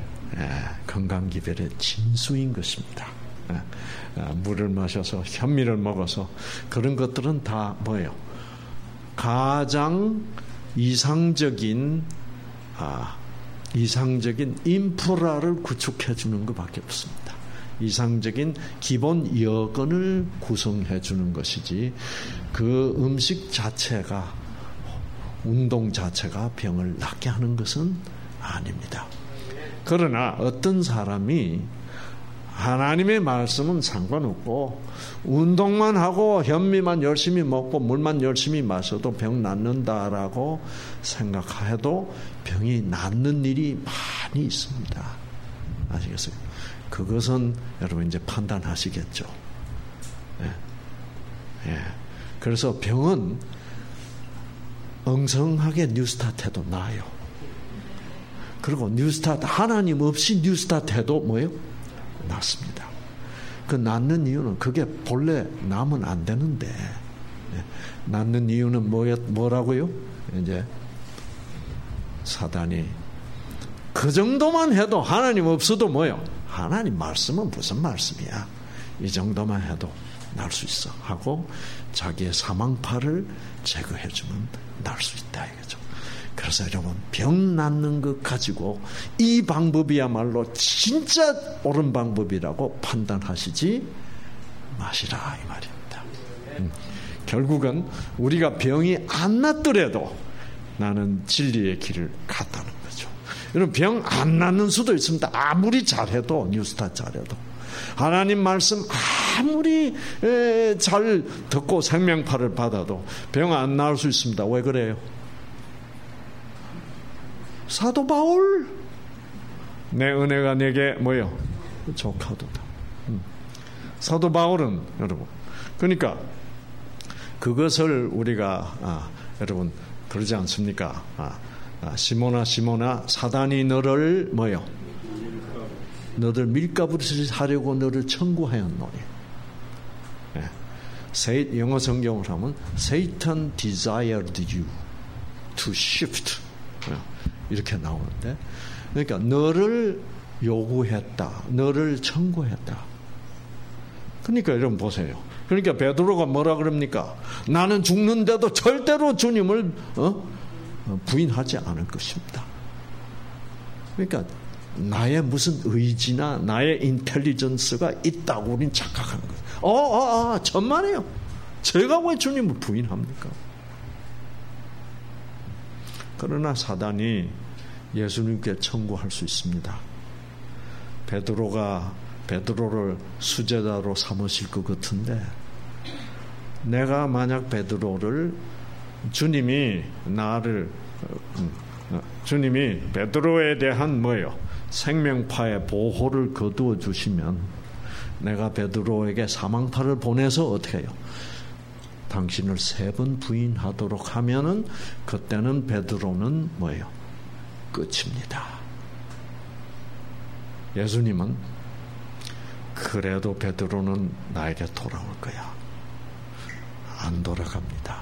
진수인 것입니다. 물을 마셔서 현미를 먹어서 그런 것들은 다 뭐예요? 가장 이상적인 인프라를 구축해 주는 것밖에 없습니다. 이상적인 기본 여건을 구성해 주는 것이지 그 음식 자체가 운동 자체가 병을 낫게 하는 것은 아닙니다. 그러나 어떤 사람이 하나님의 말씀은 상관없고 운동만 하고 현미만 열심히 먹고 물만 열심히 마셔도 병 낫는다라고 생각해도 병이 낫는 일이 많이 있습니다. 아시겠어요? 그것은 여러분 이제 판단하시겠죠. 그래서 병은 엉성하게 뉴스타트해도 나아요. 그리고 뉴스타트 하나님 없이 뉴스타트해도 뭐예요? 낫습니다. 그 낫는 이유는 그게 본래 나면 안 되는데 낳는 이유는 뭐라고요? 이제 사단이 그 정도만 해도 하나님 없어도 뭐요? 하나님 말씀은 무슨 말씀이야? 이 정도만 해도 날 수 있어 하고 자기의 사망파를 제거해주면 날 수 있다 이거죠. 그래서 여러분 병 낫는 것 가지고 이 방법이야말로 진짜 옳은 방법이라고 판단하시지 마시라 이 말입니다. 결국은 우리가 병이 안 낫더라도 나는 진리의 길을 갔다는 거죠. 여러분 병 안 낫는 수도 있습니다. 아무리 잘해도 뉴스타 잘해도 하나님 말씀 아무리 잘 듣고 생명파를 받아도 병 안 나을 수 있습니다. 왜 그래요? 사도 바울 내 은혜가 내게 뭐요? 족하도다. 사도 바울은 여러분 그러니까 그것을 우리가 여러분 그러지 않습니까? 시몬아 사단이 너를 뭐요? 너를 밀가부를 하려고 너를 청구하였노니. 영어 성경을 하면 Satan desired you to shift 이렇게 나오는데 그러니까 너를 요구했다. 너를 청구했다. 그러니까 여러분 보세요. 그러니까 베드로가 뭐라 그럽니까? 나는 죽는데도 절대로 주님을 부인하지 않을 것입니다. 그러니까 나의 무슨 의지나 나의 인텔리전스가 있다고 우린 착각하는 거예요. 천만에요. 제가 왜 주님을 부인합니까? 그러나 사단이 예수님께 청구할 수 있습니다. 베드로를 수제자로 삼으실 것 같은데 내가 만약 베드로를 주님이 베드로에 대한 뭐예요? 생명파의 보호를 거두어 주시면 내가 베드로에게 사망파를 보내서 어떻게 해요? 당신을 3번 부인하도록 하면은 그때는 베드로는 뭐예요? 끝입니다. 예수님은 그래도 베드로는 나에게 돌아올 거야. 안 돌아갑니다.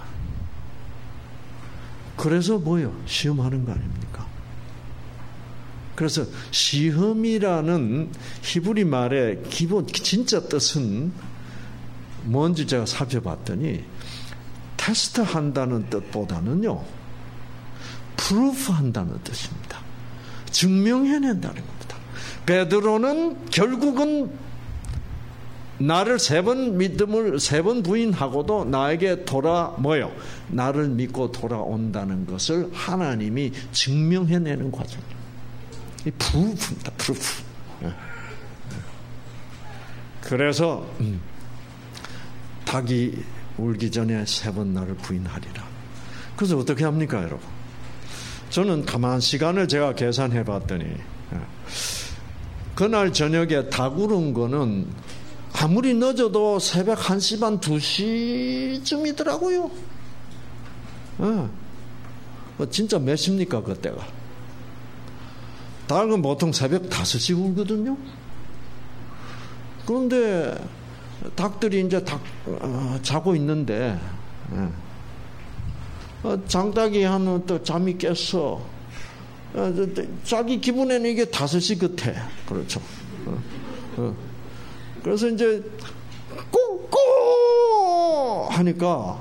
그래서 뭐예요? 시험하는 거 아닙니까? 그래서 시험이라는 히브리 말의 기본 진짜 뜻은 뭔지 제가 살펴봤더니 테스트 한다는 뜻보다는요 프루프 한다는 뜻입니다. 증명해낸다는 겁니다. 베드로는 결국은 나를 3번 부인하고도 나에게 나를 믿고 돌아온다는 것을 하나님이 증명해내는 과정이에요. 이 프루프입니다. 프루프. 그래서 닭이 울기 전에 3번 나를 부인하리라. 그래서 어떻게 합니까, 여러분? 저는 가만 시간을 제가 계산해 봤더니 그날 저녁에 닭 울은 거는 아무리 늦어도 새벽 1시 반 2시쯤이더라고요. 진짜 몇 시입니까 그때가? 닭은 보통 새벽 5시 울거든요. 그런데 닭들이 이제 자고 있는데 장닭이 하는 또 잠이 깼어. 자기 기분에는 이게 5시 같아. 그렇죠. 그래서 이제 꾹꾹 하니까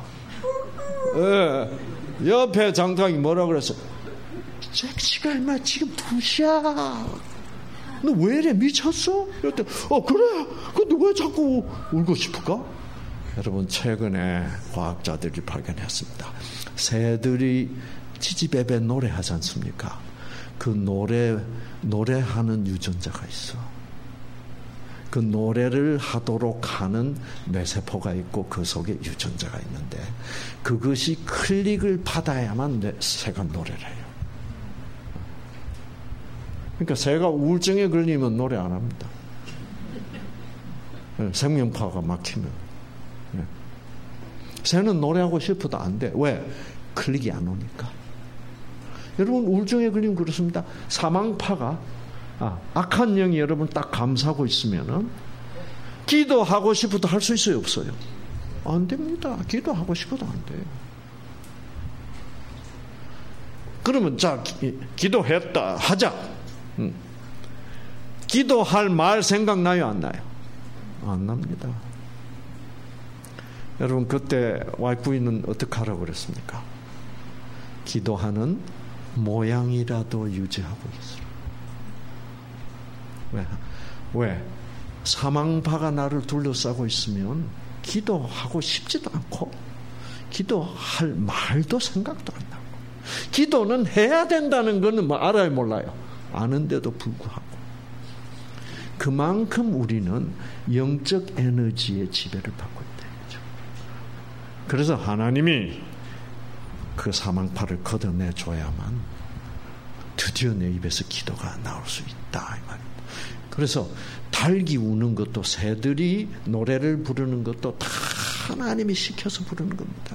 옆에 장닭이 뭐라 그랬어? 잭시가 얼마 지금 2시야. 너 왜 이래 미쳤어? 그랬더니 그래. 근데 왜 자꾸 울고 싶을까? 여러분 최근에 과학자들이 발견했습니다. 새들이 지지배배 노래하지 않습니까? 그 노래하는 유전자가 있어. 그 노래를 하도록 하는 뇌세포가 있고 그 속에 유전자가 있는데 그것이 클릭을 받아야만 새가 노래를 해요. 그러니까 새가 우울증에 걸리면 노래 안 합니다. 생명파가 막히면. 새는 노래하고 싶어도 안 돼. 왜? 클릭이 안 오니까. 여러분 우울증에 걸리면 그렇습니다. 사망파가 악한 영이 여러분 딱 감싸고 있으면은 기도하고 싶어도 할 수 있어요, 없어요? 안 됩니다. 기도하고 싶어도 안 돼요. 그러면 자, 기도했다 하자. 기도할 말 생각나요? 안 나요? 안 납니다. 여러분, 그때 와이프는 어떻게 하라고 그랬습니까? 기도하는 모양이라도 유지하고 있어요. 왜? 사망파가 나를 둘러싸고 있으면 기도하고 싶지도 않고 기도할 말도 생각도 안 나고, 기도는 해야 된다는 것은 뭐 알아요, 몰라요? 아는데도 불구하고 그만큼 우리는 영적 에너지의 지배를 받고 있다. 그래서 하나님이 그 사망파를 걷어내줘야만 드디어 내 입에서 기도가 나올 수 있다, 이 말입니다. 그래서 닭이 우는 것도, 새들이 노래를 부르는 것도 다 하나님이 시켜서 부르는 겁니다.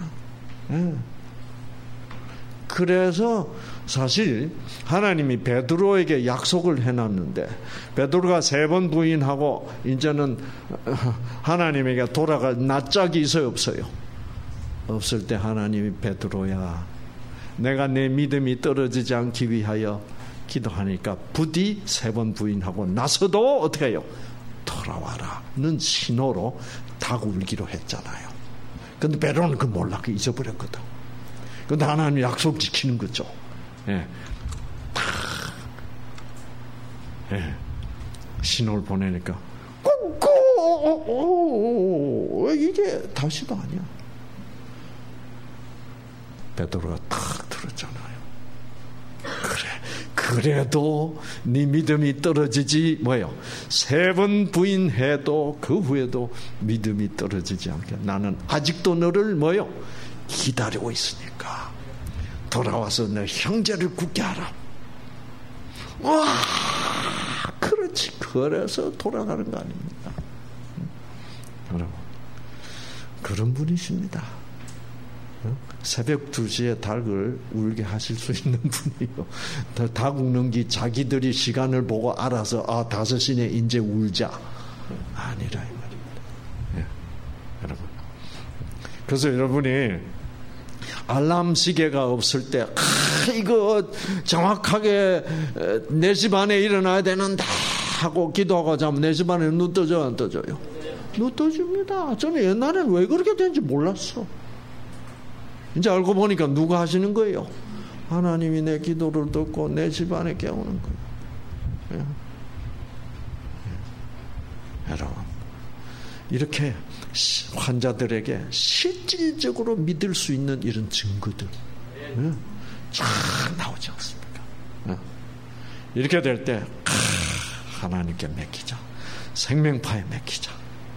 그래서 사실 하나님이 베드로에게 약속을 해놨는데, 베드로가 3번 부인하고 이제는 하나님에게 돌아갈 낯짝이 있어요, 없어요? 없을 때 하나님이 베드로야, 내가 내 믿음이 떨어지지 않기 위하여 기도하니까 부디 3번 부인하고 나서도 어떻게 해요? 돌아와라는 신호로 닭 울기로 했잖아요. 근데 베드로는 그 몰라, 그 잊어버렸거든. 근데 하나님이 약속 지키는 거죠. 예. 예. 신호를 보내니까 꾹꾹, 이게 다시도 아니야. 베드로가 탁 들었잖아요. 그래도 네 믿음이 떨어지지 뭐예요? 3번 부인해도 그 후에도 믿음이 떨어지지 않게 나는 아직도 너를 뭐예요? 기다리고 있으니까 돌아와서 내 형제를 굳게 하라. 와, 그렇지. 그래서 돌아가는 거 아닙니까? 여러분, 그런 분이십니다. 새벽 2시에 닭을 울게 하실 수 있는 분이요. 닭 우는 게 자기들이 시간을 보고 알아서 5시에 이제 울자, 아니라 이 말입니다. 예, 여러분. 그래서 여러분이 알람 시계가 없을 때 이거 정확하게 4시 반에 일어나야 되는데 하고 기도하고 자면 4시 반에 눈 떠져요, 안 떠져요? 눈 떠집니다. 저는 옛날에는 왜 그렇게 되는지 몰랐어. 이제 알고 보니까 누가 하시는 거예요? 하나님이 내 기도를 듣고 내 집안에 깨우는 거예요. 예. 예. 여러분, 이렇게 환자들에게 실질적으로 믿을 수 있는 이런 증거들 쫙 나오지 않습니까? 예. 이렇게 될 때 하나님께 맡기자, 생명파에 맡기자.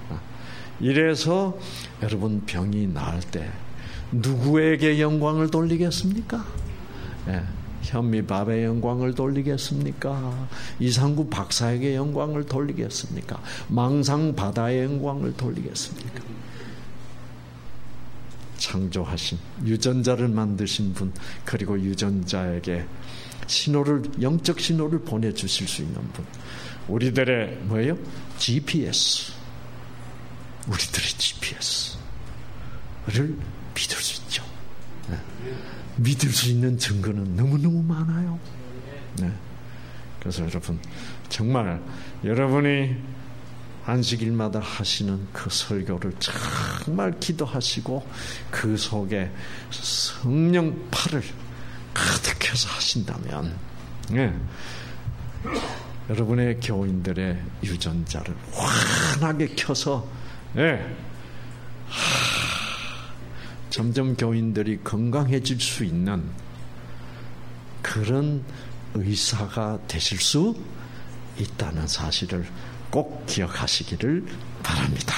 이래서 여러분, 병이 나을 때 누구에게 영광을 돌리겠습니까? 예, 현미밥의 영광을 돌리겠습니까? 이상구 박사에게 영광을 돌리겠습니까? 망상바다의 영광을 돌리겠습니까? 창조하신, 유전자를 만드신 분, 그리고 유전자에게 신호를, 영적 신호를 보내주실 수 있는 분, 우리들의 뭐예요? GPS, 우리들의 GPS를 믿을 수 있죠. 네. 믿을 수 있는 증거는 너무너무 많아요. 네. 그래서 여러분, 정말 여러분이 안식일마다 하시는 그 설교를 정말 기도하시고 그 속에 성령 팔을 가득해서 하신다면, 네, 여러분의 교인들의 유전자를 환하게 켜서, 네, 점점 교인들이 건강해질 수 있는 그런 의사가 되실 수 있다는 사실을 꼭 기억하시기를 바랍니다.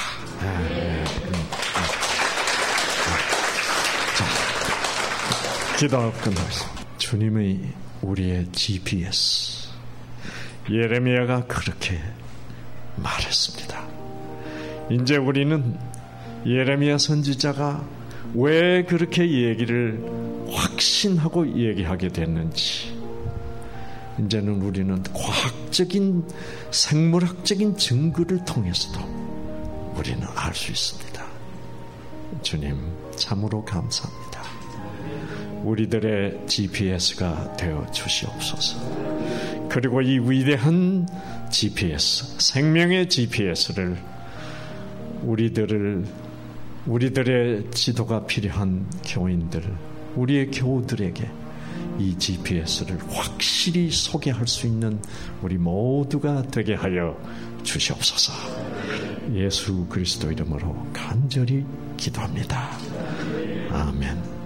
자, 기도 끝나겠습니다. 주님의 우리의 GPS, 예레미야가 그렇게 말했습니다. 이제 우리는 예레미야 선지자가 왜 그렇게 얘기를 확신하고 얘기하게 됐는지, 이제는 우리는 과학적인, 생물학적인 증거를 통해서도 우리는 알 수 있습니다. 주님 참으로 감사합니다. 우리들의 GPS가 되어 주시옵소서. 그리고 이 위대한 GPS, 생명의 GPS를 우리들의 지도가 필요한 교인들, 우리의 교우들에게 이 GPS를 확실히 소개할 수 있는 우리 모두가 되게 하여 주시옵소서. 예수 그리스도 이름으로 간절히 기도합니다. 아멘.